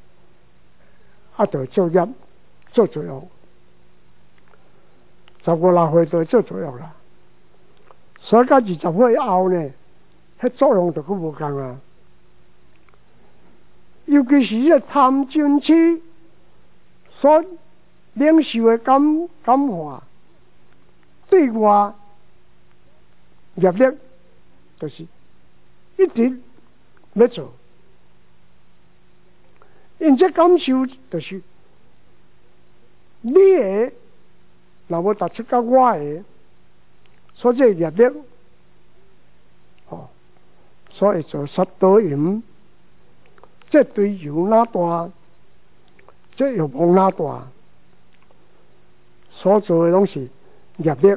就作业做作用，15-16岁就做作用啦。所以到20岁以后呢，迄作用就佫无共啊。尤其是这贪嗔痴所领受的感化，对我业力就是一直要做，因这感受就是你的，若无达出到我的。所以这业力，所以做杀盗淫，这追求哪大，这欲望哪大，所做的拢是业力。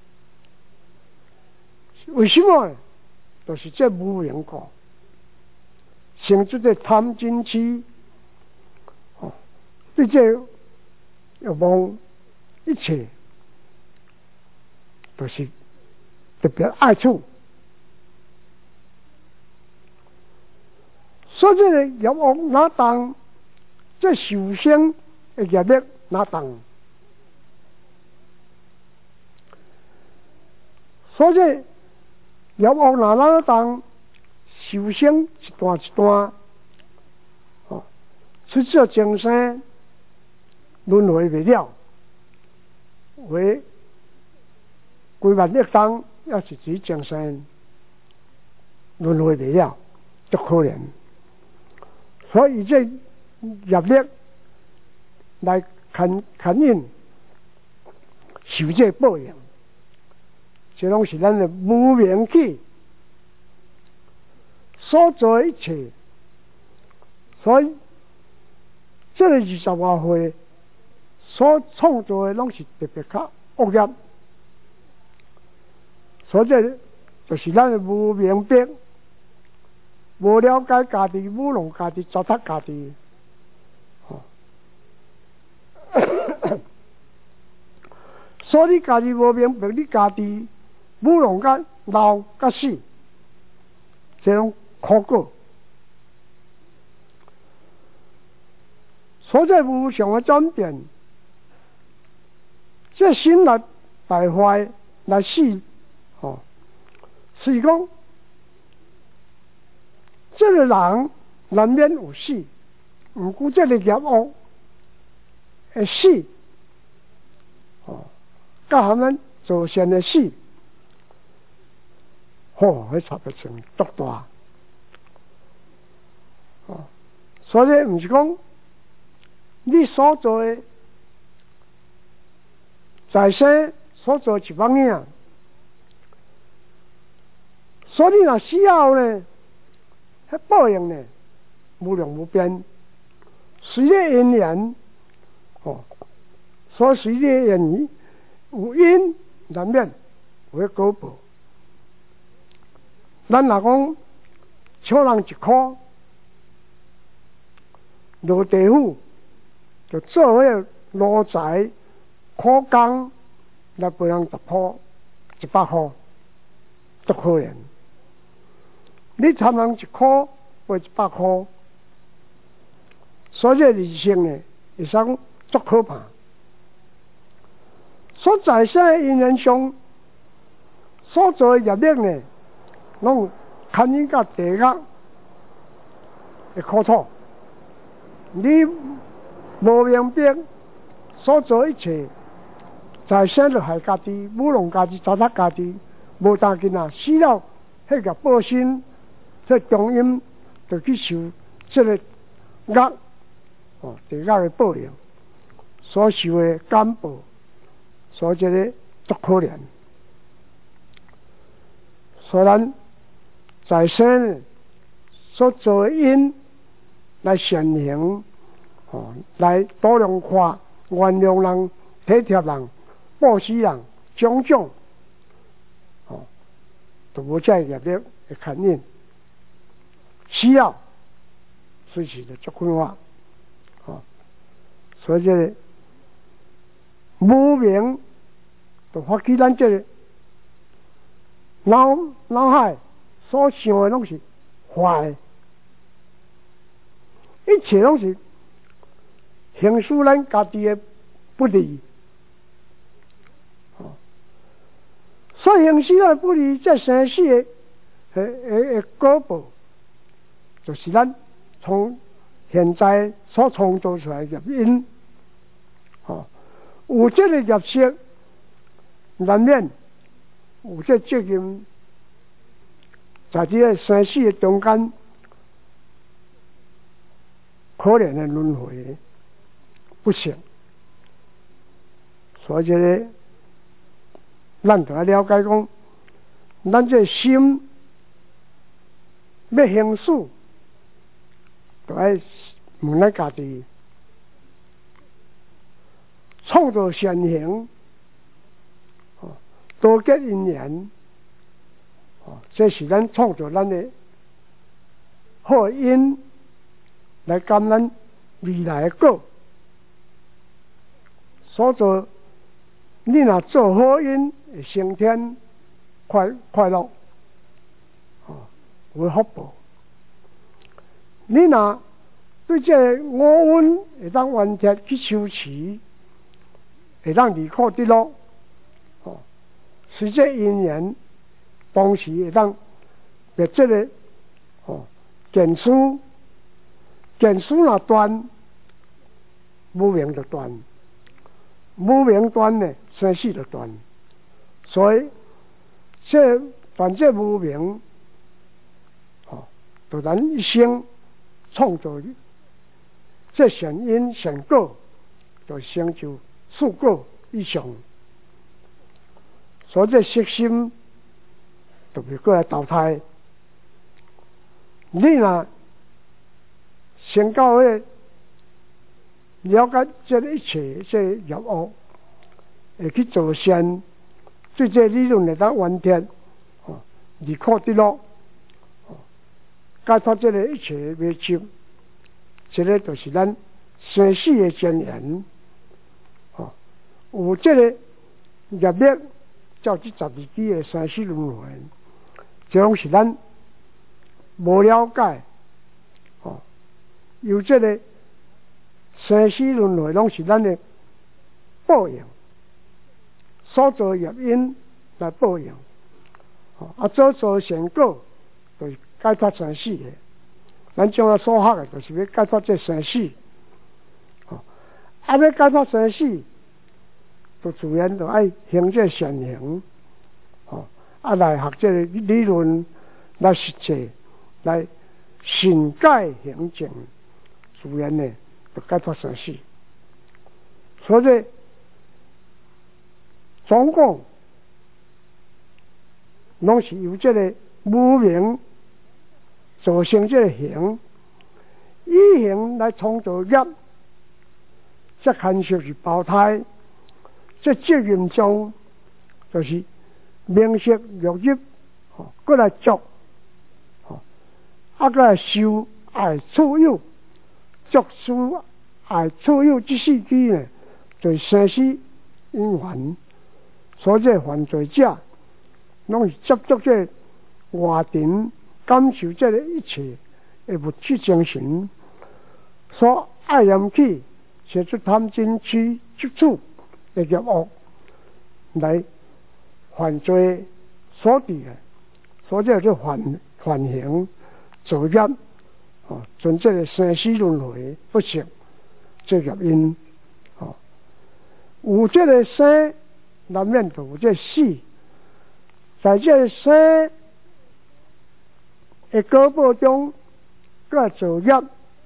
为什么呢？就是这无明故，生出这贪嗔痴，对这欲望一切，都是。特别爱处，所以这个欲望哪重，这受生的业力哪重，所以欲望哪重，受生一段一段，出这众生轮回未了，为几万亿当。要是指众生轮回未了，足可怜。所以这业力来牵引受这报应，这拢是咱的无明起所做一切所以这个20外岁所创造的拢是特别较恶业，所以这就是咱的无明白，无了解家己，舞弄家己，糟蹋家己。所以你家己无明白，你家己舞弄甲老甲死，这种苦果。所在无常的转变，这心来败坏来死，是讲这个人难免有死，毋过这个业恶会死，甲他们造成的死，迄差别成足大。所以毋是讲你所做的在生所做一万样，所以你若死后呢，迄报应呢无量无边，随着因缘，所随的因有因难免有迄果报。咱若讲笑人1箍，落地府就做迄奴才苦工来赔人10箍、100箍，足可怜。你贪人1箍赔100箍，所以人生呢会使讲足可怕。所在生的因缘上所做的业力呢，拢牵引到地狱的苦楚。你无明白所做一切，在生就害家己，舞弄家己，糟蹋家己，无当囡仔死了，迄个报身，这中阴就去受这个恶，地狱的报应，所受的感报，所以这个足可怜。虽然在生所做的因来善行，来度量化、原谅人、体贴人、报施人，种种，都无这业力的牵引，死了随时就足快活，所以这个无明就发起咱这个脑海所想的拢是坏，一切拢是行使咱家己的不利，所以行使咱不利，这生死的果报，就是咱从现在所创造出来的业因，有这个业色，难免有这责任，在这个生死的中间，可怜的轮回不幸。所以这个咱就要了解讲，咱这心要行使，就要问咱家己，创造善行，多结因缘，这是咱创造咱的好因，来感咱未来的果。所做，你若做好因，会升天快乐，有福报。你若对这五蕴会当完全去修持，会当离苦得乐，随这因缘，当时会当别这个见书若断，无明就断，无明断呢，生死就断。所以这断这无明，就咱一生创造这善因善果，就成就四果以上。所以这色心就袂过来投胎。你若先到了解这一切这业务，会去做善，对这理论会当完成，离苦得乐，解脱这个一切未受，这个就是咱生死的真言。有这个业力，照这12支的生死轮回，这拢是咱无了解，有这个生死轮回，拢是咱的报应，所做业因来报应，所做善果就是解脱生死的。咱将来所学的，就是要解脱这生死，要解脱生死，就自然就爱行这善行，来学这个理论，来实践，来善解行证，自然呢就解脱生死。所以总共拢是由这个无明造成这个行，以行来创造业，这牵涉是胞胎。这责任上就是名色六入，过来作，过来受爱处有，作事爱处有这4支呢，就是生死因缘。所以这犯罪者，拢是接触这外尘，感受这个一切的物质精神，所爱染起，写出贪嗔痴接触的业恶来犯罪所致的，所以就犯行造业，存这个生死轮回不息这业因，有这个生，难免就有这死，在这个生的果报中，个造业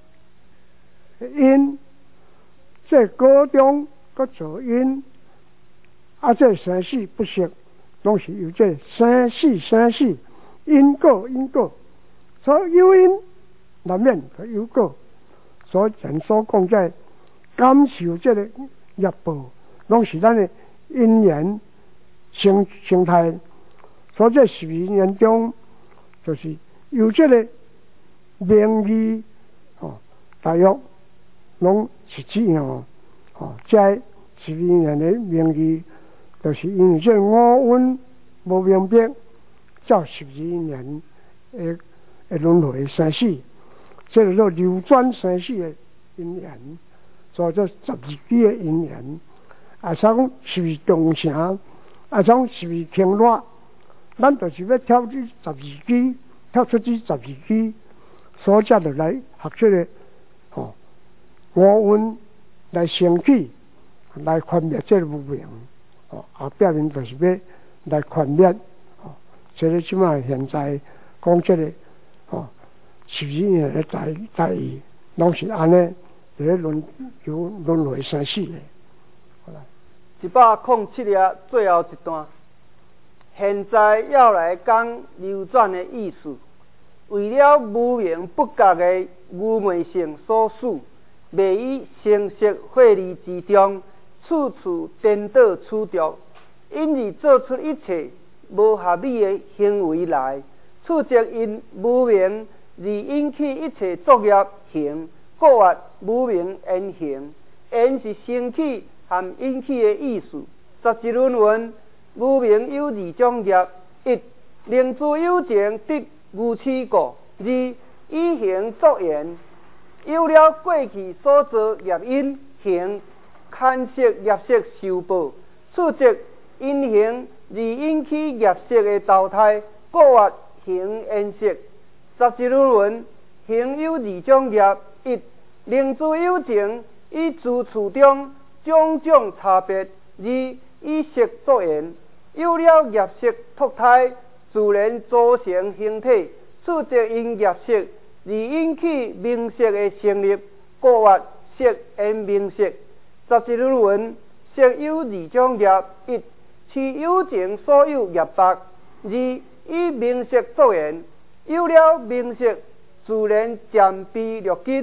因，这果中个造因，这生死不息，拢是由这生死因果，所以有因难免就有果，所以人所讲这感受这个业报，拢是咱的因缘生态。所以这12年中，就是有这个名义，大约拢是这样，这12年的名义，就是因为这五蕴无明白，照12年的轮回生死，这个叫流转生死的因缘，所以这12支的因缘，讲12众生，讲12经络，咱就是要跳这12支，跳出这12支，所以才就来学这个五蕴来升起，来宽灭这个无明，后壁面就是要来宽灭，这个即卖现在讲这个12年的代义，拢是安尼，在轮回生死的。 107页最后一段，现在要来讲流转的意思。为了无明不觉的愚昧性所使，未以声色慧理之中，处处颠倒取着，因而做出一切无合理的行为来，处则因无明而引起一切作业行，故曰无明缘行。缘是生起含引起的意思。11轮云，无明有2种业：一，能自有情得愚痴故；二，以行作缘，有了过去所造业因行，牵涉业色受报，处则因行而引起业色的投胎，故曰行缘色。11轮云，行有2种业：一，能自有情，以自处中种种差别；二，以色作缘，有了业色托胎，自然组成形体，处则因业色而引起名色的成立，故曰色缘名色。11轮云，色有2种业：一，是有情所有业报；二，以名色作缘，有了名色，自然渐卑略根，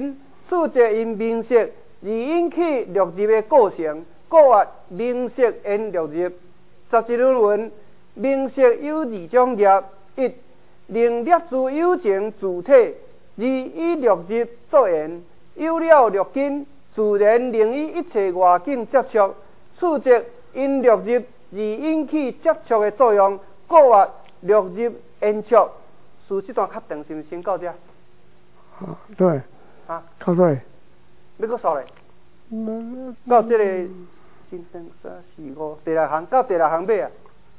数节因明晰而引起六入的构成，故曰明晰因六入。11论文明晰有二种业：一，令列诸有情主体；二，以六入作缘，有了六根，自然令伊一切外境接触。数节因六入而引起接触的作用，故曰六入因触。事这段确定是毋是先到这？ 啊，对。 啊， 到对。 要搁说咧？到这个1、2、3、4、5第六行，到第六行尾啊。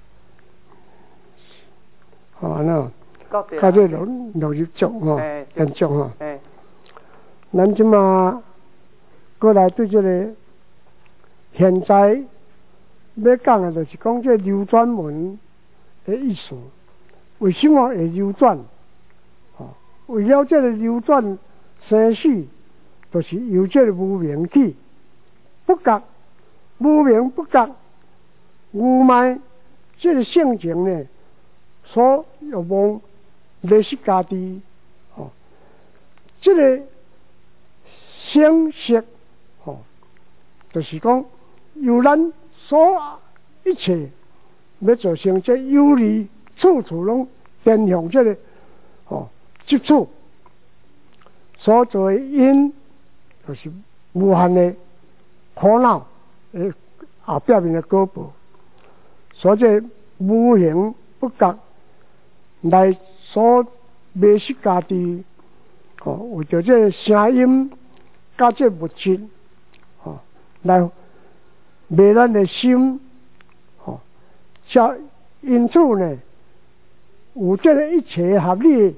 哦，那。 到这六入触吼，因触吼。咱即马过来对这个现在要讲的，就是讲这流转文的意思。为什么会流转？为了这个流转生死，就是由这个无明起，不觉无明不觉，愚昧这个性情呢，所欲望累是家己，这个形式，就是讲由咱所一切要造成这有利，处处拢偏向这个接触，所做的因就是无限的苦恼后壁面的果报，所以这无形不觉来所迷失家己，为着这声音甲这物质，来迷咱的心，因此呢，有这个一切合理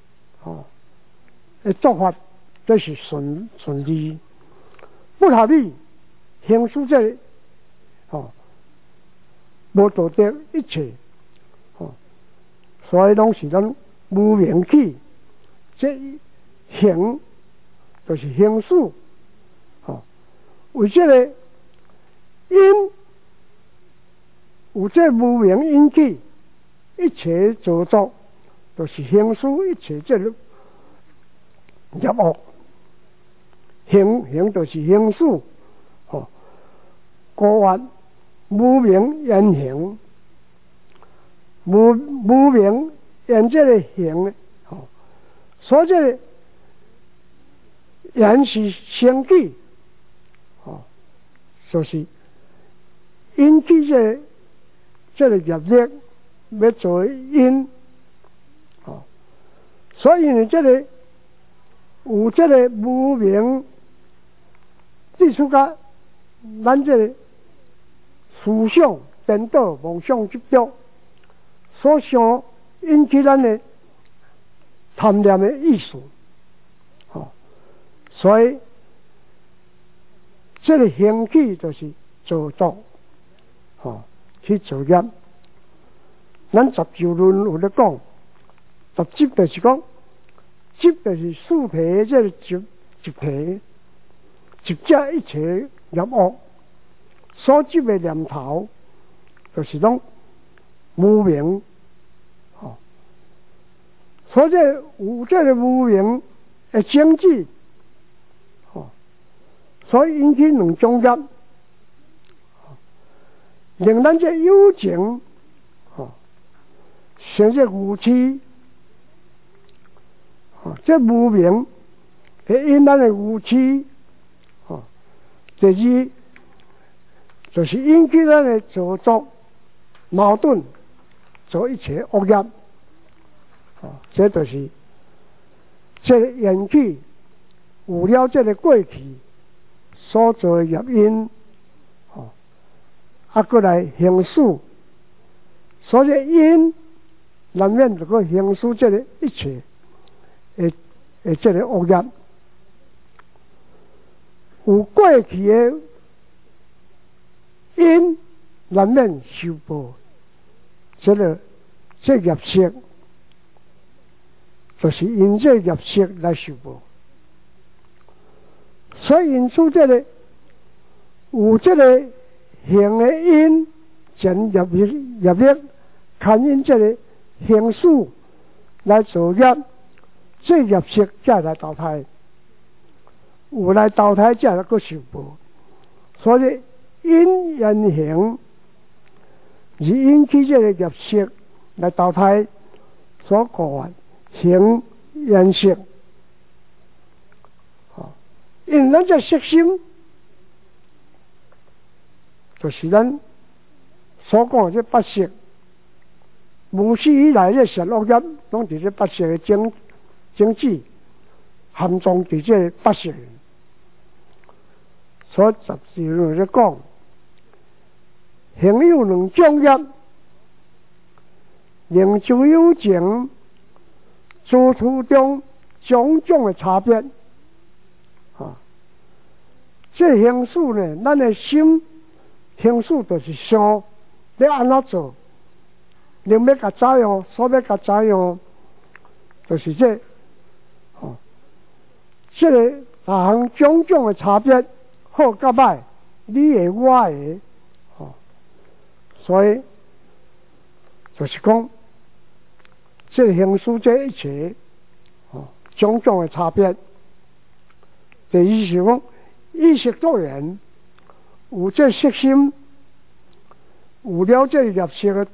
的做法，这是顺利；不合理，形式这个无道德一切，所以拢是咱无明起，这形就是形式，为这个因有这无明引起一切造作，就是形式一切这个业恶，形就是形式，故曰无明言形，无明言这个形，所以这个言是生起，就是引起这个业力要做因，所以呢，这个有这个无明，至处甲咱这个思想颠倒、妄想执着所想引起咱的贪念的意思，所以这个兴起就是造作，去造业。咱19论有咧讲，10集就是讲，集就是四体这个集体，集这一切业恶所集的念头，就是讲无明，所以有这个无明的经济，所以引起两种业，令咱这有情，生这无痴，这无明会引咱的无痴，第二就是引起咱的造作矛盾，做一切恶业，这就是这个引起有了这个过去所做的业因，过来行使，所以因难免就个行使这个一切这个恶业，有过去的因难免受报，这业色就是因这业色来受报，所以因此这个有这个行的因前业力，看因这个行使来造业，这业色才来淘汰。 有来投胎才能够受报，所以因缘行是引起这个业色来投胎所果行缘色。因咱这色心，就是咱所讲这八识，无始以来这十恶业，拢伫这八识的种子含藏伫这八识。所以十字路咧讲，行有两种业，另就有情，诸途中种种的差别。这形式呢，咱的心形式就是想你安怎做，你要甲怎样，所要甲怎样，就是这这个各项种种的差别，好甲歹，你的我的，所以就是讲，这形式这一切，种种的差别，就意思讲。意识作缘，有这色心，有了这业色的，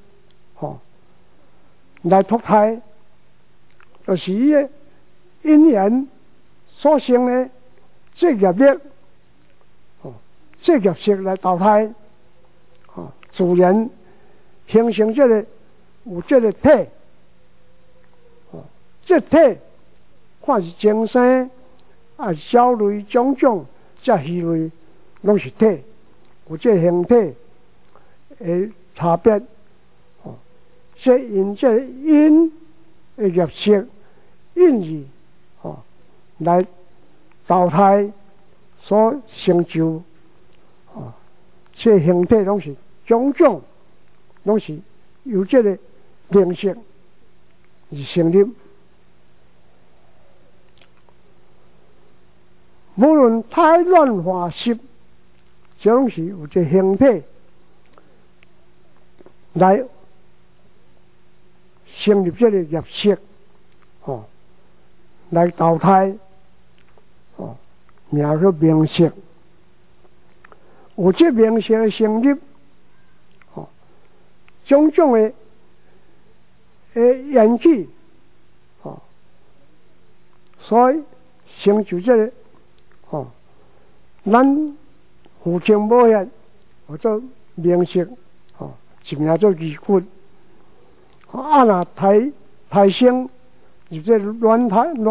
来脱胎，就是伊个因缘所生的这业力，这业色来投胎，自然形成这个有这个体，这体看是精神啊，小类种种。这虚类拢是体，有这形体的差别。这因这因的业色因义来投胎所成就，这形体拢是种种，拢是由这个灵色而成立。无论胎卵化湿，这拢是有这形体来成立这个业色，来投胎，名叫名色。有这名色的成立，种种的缘起，所以成就这个。咱有情无缘，或者名色，一名做义骨，若胎生，就这卵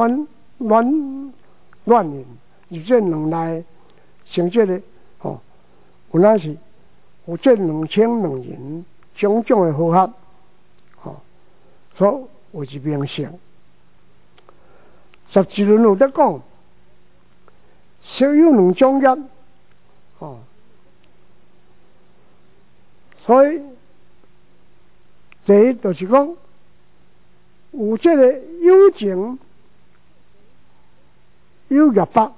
卵就这两内成这个，有那是有这两清两人种种的和合，所以有一名色。十字轮有得讲。色有两种业，所以第一就是讲，有这个有情有业报，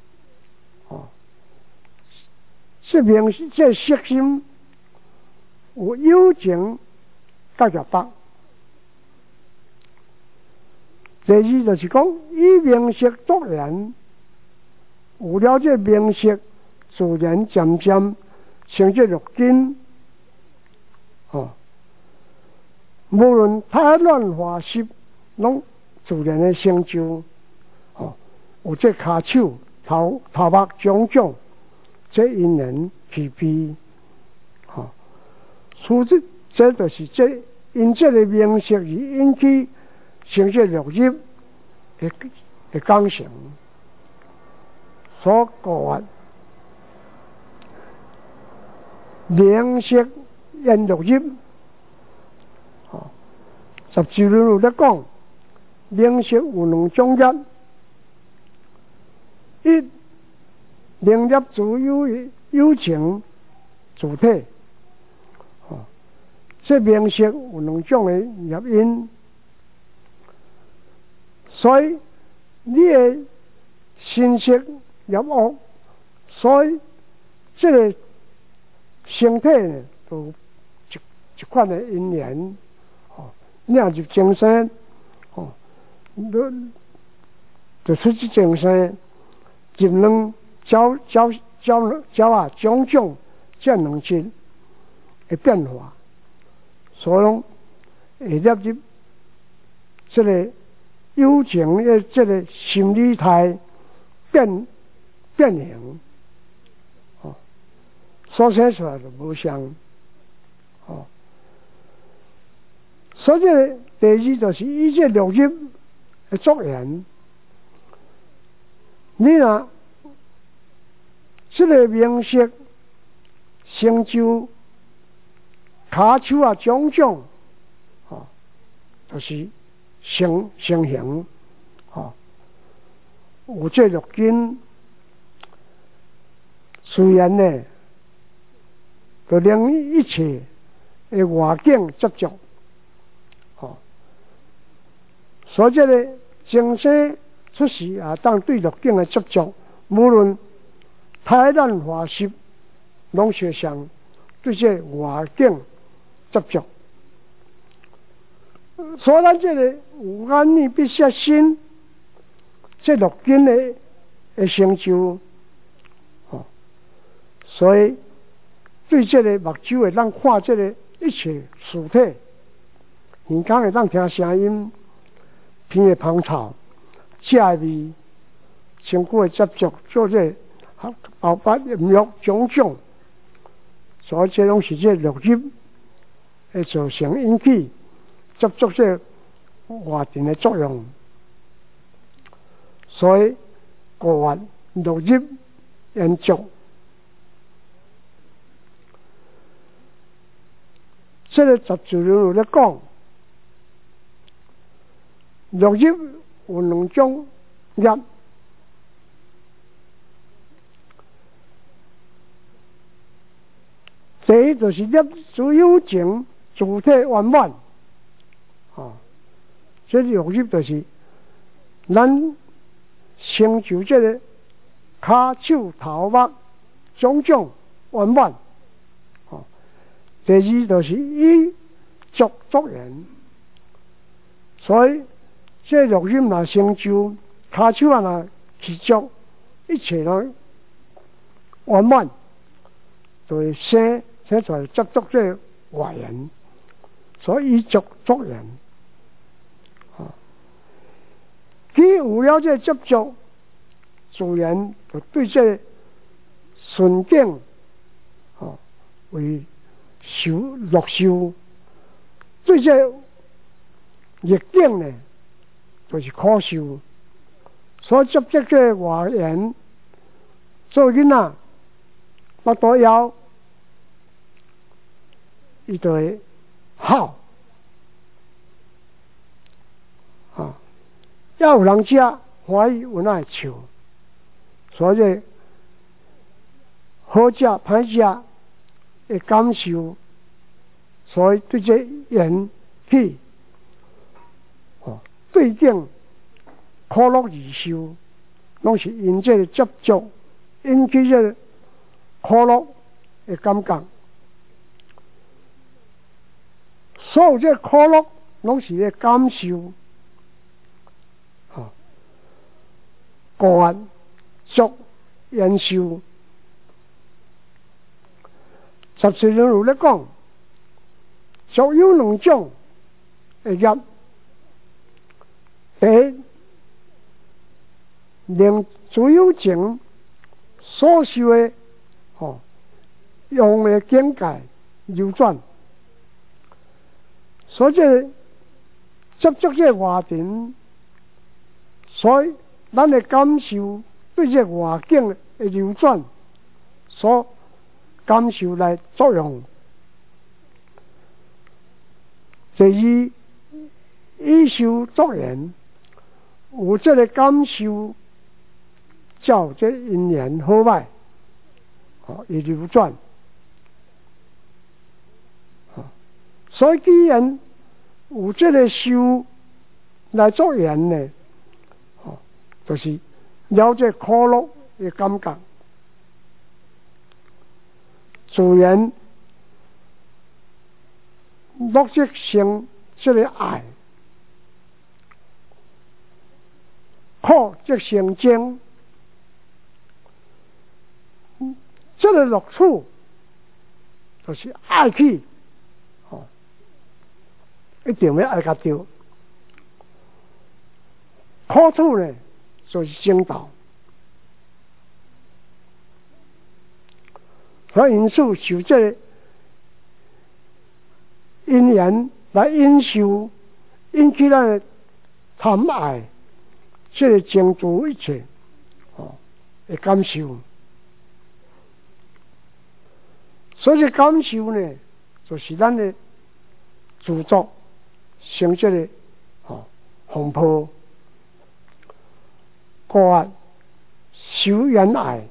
这名这色心有情甲业报。第二就是讲，以名色作缘。有了这名色，自然渐渐成这六根，无论胎卵化湿，拢自然的成就，有这骹手、头目种种，这因缘起悲，所以这就是这因这个名色而引起成这六入的感情。所讲名色因六入，十字轮有咧讲，名色有两种业，一名业自有情自体，这名色有两种的业因，所以你的心色。业恶，所以这个身体呢，就一款的因缘，你若入精神，就出去精神， 就能教种种这两质的变化，所以讲会入入这个友情的这个心理态变形，所写出来就无相，所以第二就是以这录音的作用，你若这个名色成就骹手啊种种，就是成形，有这录音，虽然呢，就令一切的外境接触，所以这个精神出世也当对录境的接触，无论太难华习，拢是上对这外境接触。所以咱这个有眼耳鼻舌身，这录境的成就，所以对这个目睭会当看这个一切事体，耳孔会当听声音，鼻会芳草，食味，身躯会接触做这包括音乐种种，所以这拢是这录音会造成引起接触这外境的作用，所以古话录音延续。这个十字路咧讲，录音有两种业，第一就是业自有情，自体圆满，这录音就是咱成就这个骹手头目种种圆满。第二就是以足作人，所以这录音若成就，骹手若持足，一切拢圆满，就会生出来接触这外人，所以以足作人。既有了这接触，自然就对这顺境，为乐受，对这逆境呢，就是可受。所以接触这外人，做囡仔，腹肚枵，伊就会好，要有人吃，欢喜有人会笑，所以好食歹食的感受，所以对这人去对境苦乐而受，拢是因这个接触引起这个苦乐的感觉，所有这苦乐拢是咧感受，个案足延寿。十四轮有咧讲，足有两种的业，第一，令自有情所受的用的境界流转，所以这接触这外境，所以咱的感受对这外境的流转所感受来作用。第二，以受作缘，有这个感受，照这因缘好歹，而流转。所以既然有这个受来作缘呢，就是了这苦乐的感觉。自然乐即生这个爱，苦即生憎， 这个乐处就是爱去，一定要爱甲对。苦处呢，就是正道。所以因此受这个因缘来引受，引起咱的贪爱，这个成就一切，的感受。所以感受呢，就是咱的自作成这个风波，高受缘爱，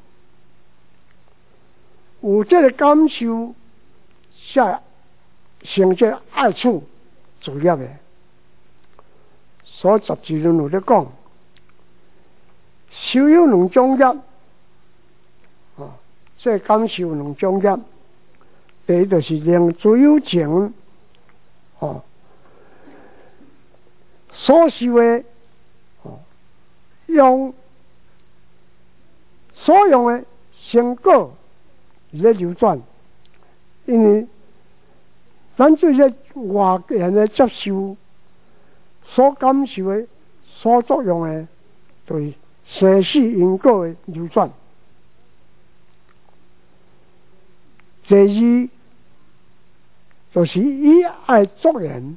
有这个感受，才成这爱处主业的。所以12轮有咧讲，受有两种业，这感受有两种业。第一就是令自有情，所受的，所用的成果在流转，因为咱做这外人的接受，所感受的、所作用的，对生死因果的流转。第二就是以爱作人，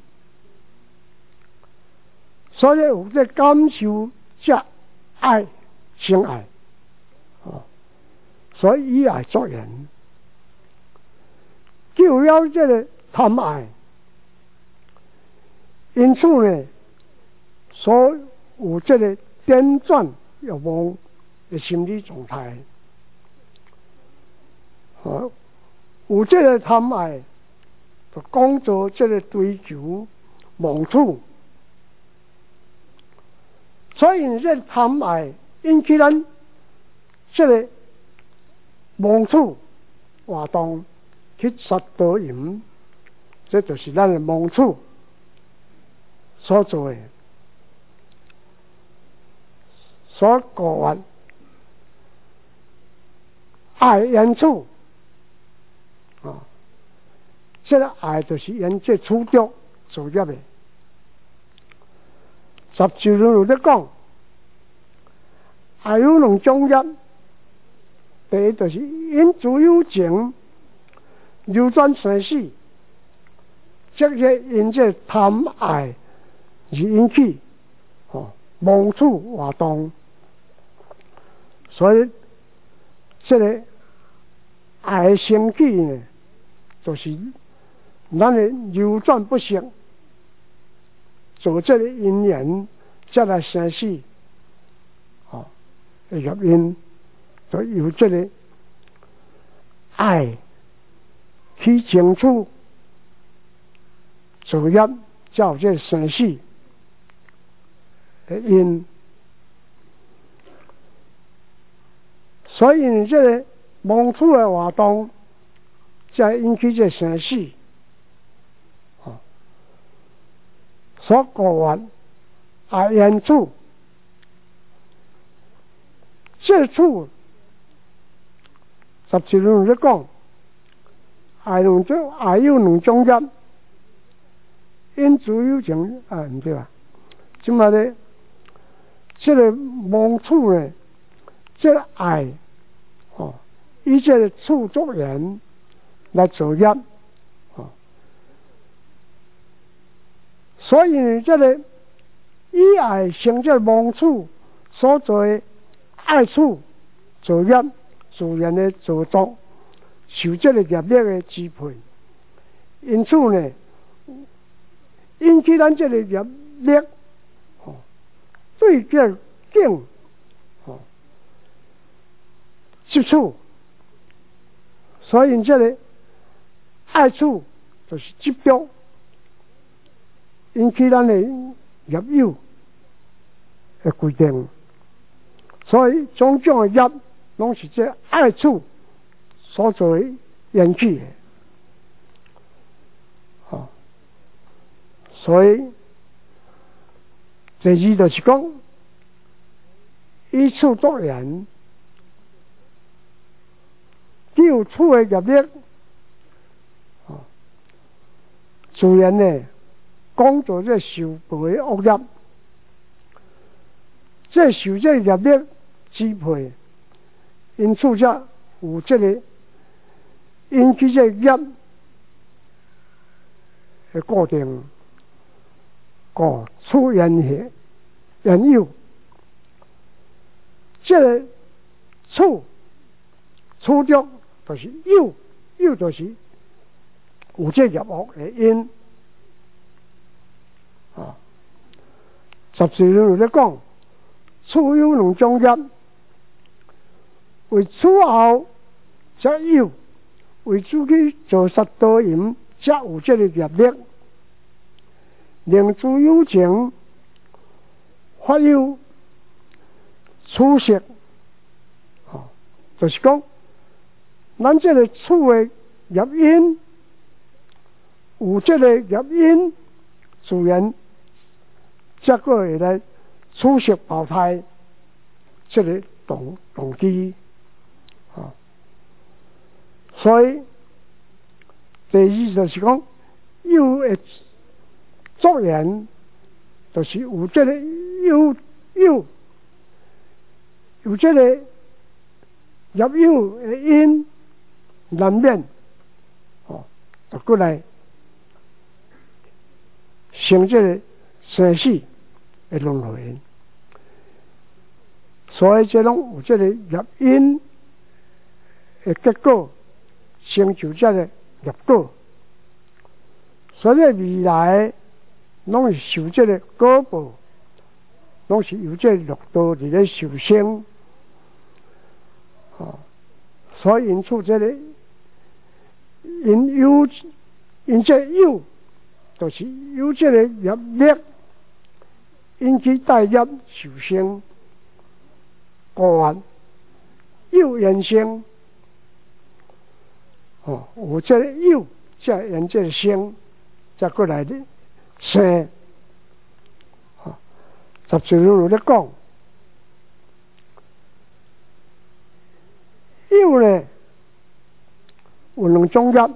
所以有这感受这爱相爱，所以以爱作人，救了这个贪爱，因此呢，所有这个颠转欲望的心理状态，有这个贪爱，就讲做这个追求妄处，所以这贪爱引起咱这个妄处活动去杀盗淫，这就是咱的妄处所做的，所过完爱缘处。这个爱就是因这处着造业的。12轮有咧讲，爱有两种业，第一就是因自有情流转生死，这个因这贪爱而引起妄处活动，所以这个爱生起呢，就是咱的流转不息，做这个因缘，再来生死，的原因，就由这个爱去清楚作业，叫这生死的因，所以你这个妄处的活动，才引起这生死。所过完爱缘处，这处12轮在讲，爱有两种业，因自有情唔对啊，即嘛咧，这个妄处呢，这个爱以这个处作缘来作业。所以呢，这个以爱成这妄处所做的爱处作业，自然的做作，受这个业力的支配。因此呢，引起咱这个业力对这境接触，所以这个爱处就是执着。引起咱的业有的规定，所以种种的业拢是这爱处所做的引起的。所以第二就是讲，以处作缘，既有处的业力，自然呢，讲做这受报的恶业，这受这业力支配，因此则有这个引起这业的固定处缘由，这个处着就是有就是有这业恶的因。14论咧讲，处有两种业，为处后则有，为自己做杀盗淫则有这个业力。令自有情发有处识，就是讲，咱这个处的业因，有这个业因，自然则个会来处识报胎这个动机，所以第二就是讲，有的作用，就是有这个有这个业有的因，难免就过来成这个生死的轮回，所以这种有这个业因的结果，成就这个业果，所以未来拢是受这个果报，拢是由这六道伫咧受生，所以因此这个因这有，就是有这个业力，因其带业受生，故愿有缘生，有这个有，才缘这个生，才过来的生。14论咧讲，有呢有两种业，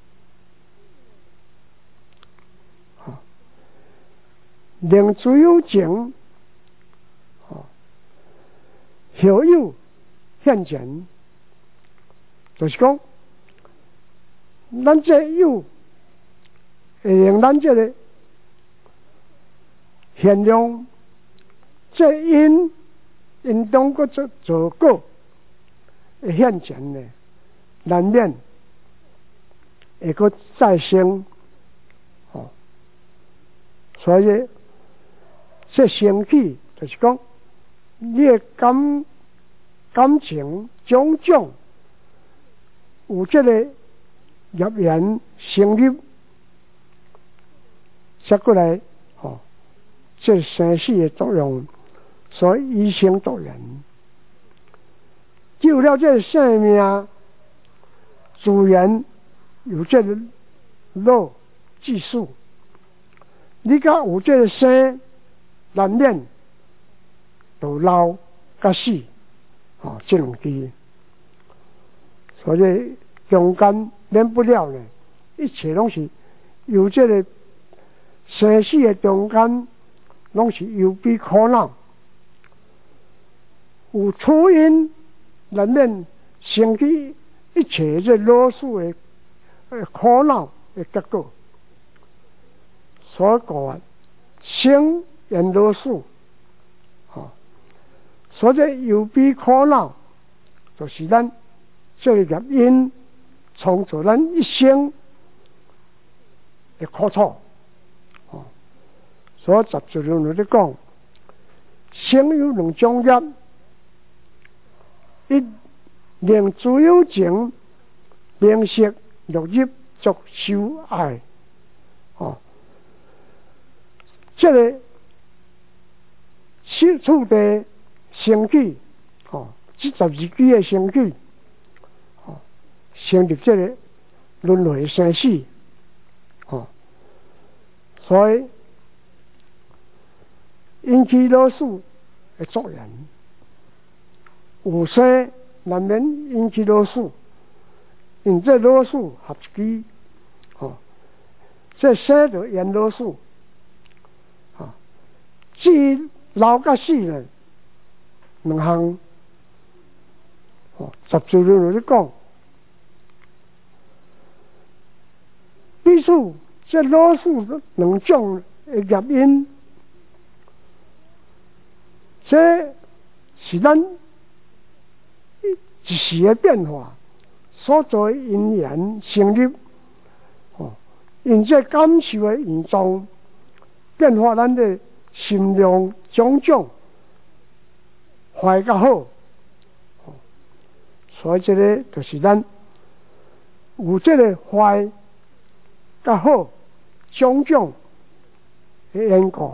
令自有情后有现前，就是讲，咱这有会令咱这个现量，这因中个做果会现前呢，难免会个再生，所以这生起就是讲，你的感情种种有这个业缘成立，才过来这生死的作用，所以以生作缘。有了这生命，自然有这个老技术。你甲有这个生，难免就老甲死，这两支，所以中间免不了呢，一切拢是有这个生死的中间，拢是有比苦恼，有初因，难免生起一切这老鼠的苦恼的结果。所讲生缘老鼠，所以有比苦恼，就是咱这个业因创造咱一生的苦楚。所以14论咧讲，生有两种业，一令自有情明识入入作受爱，这个接触的升起，这12支的升起，成立这个轮回生死，所以引起老鼠的作用，有生难免引起老鼠， 因这老鼠合一支，这生就演老鼠，至于老甲死呢，两项，十字论有咧讲，比如这老鼠两种的业因，这是咱一时的变化所做的因缘成立，因这感受的严重变化咱的心量种种坏甲好，所以这个就是咱有这个坏甲好种种的因果，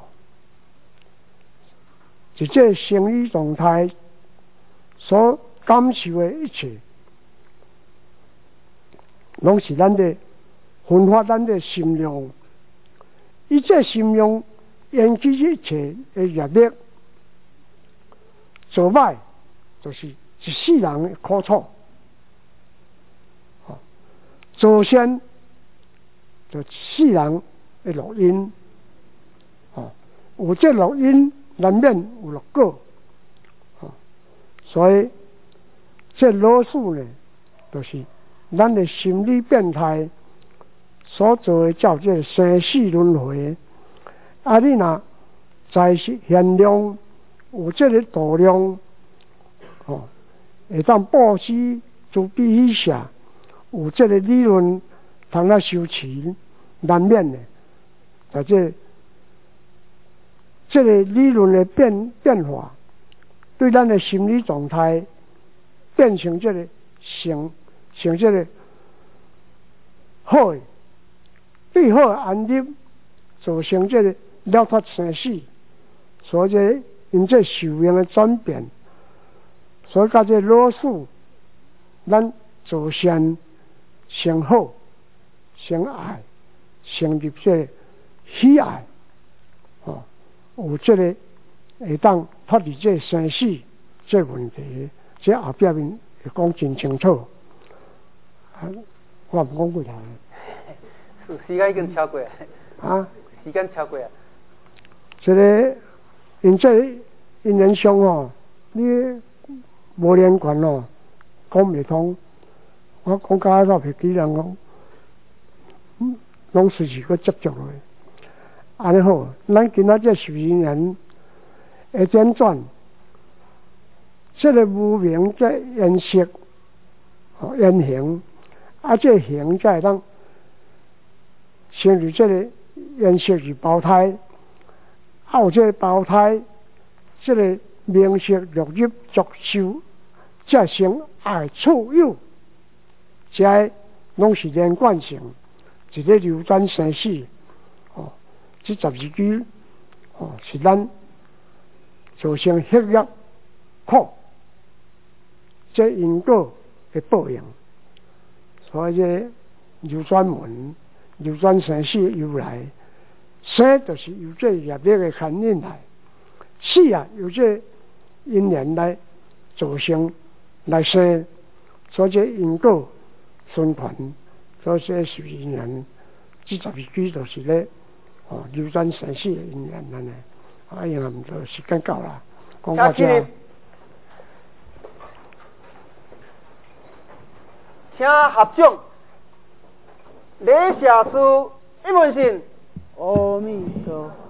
是这生理状态所感受的一切，拢是咱的分化咱的心量，以这心量引起一切的业力，做歹就是一世人的苦楚，做善就一世人的乐因，有这乐因难免有乐果，所以这老鼠呢，就是咱的心理变态所做的叫这生死轮回。你若在现量有这个度量，会当布施诸比许下，有这个理论通啊修持，难免的，在这个理论的变化，对咱的心理状态变成这个成这个好的，对好的安立，造成这个了脱生死，所以因这受用的转变，所以甲这老鼠，咱做善成好成爱成入这喜爱，有这个会当脱离这生死这问题，这后壁面会讲真清楚。我唔讲过头。 时间已经超过啊！ 时间超过啊！ 这个因缘上你无连贯讲袂通。我讲到到别几人讲，拢随时搁接触落。安尼好，咱今仔这受因缘会辗转，这个无明这缘色缘行，这行才会当成入这个缘色是胞胎，有这个胞胎，这个名色落入作受，才成爱处有，这拢是连贯性，一个流转生死。这12句是咱造成血肉苦，这因果的报应，所以这流转门、流转生死由来，生就是由这业力的牵引来，死由这因缘来造成来生，所以这因果循环，所以这受因缘，这12句就是咧。流转生死的因缘安尼，因为唔到时间到啦，讲到这。 请合掌，礼下书一问信。阿弥陀佛。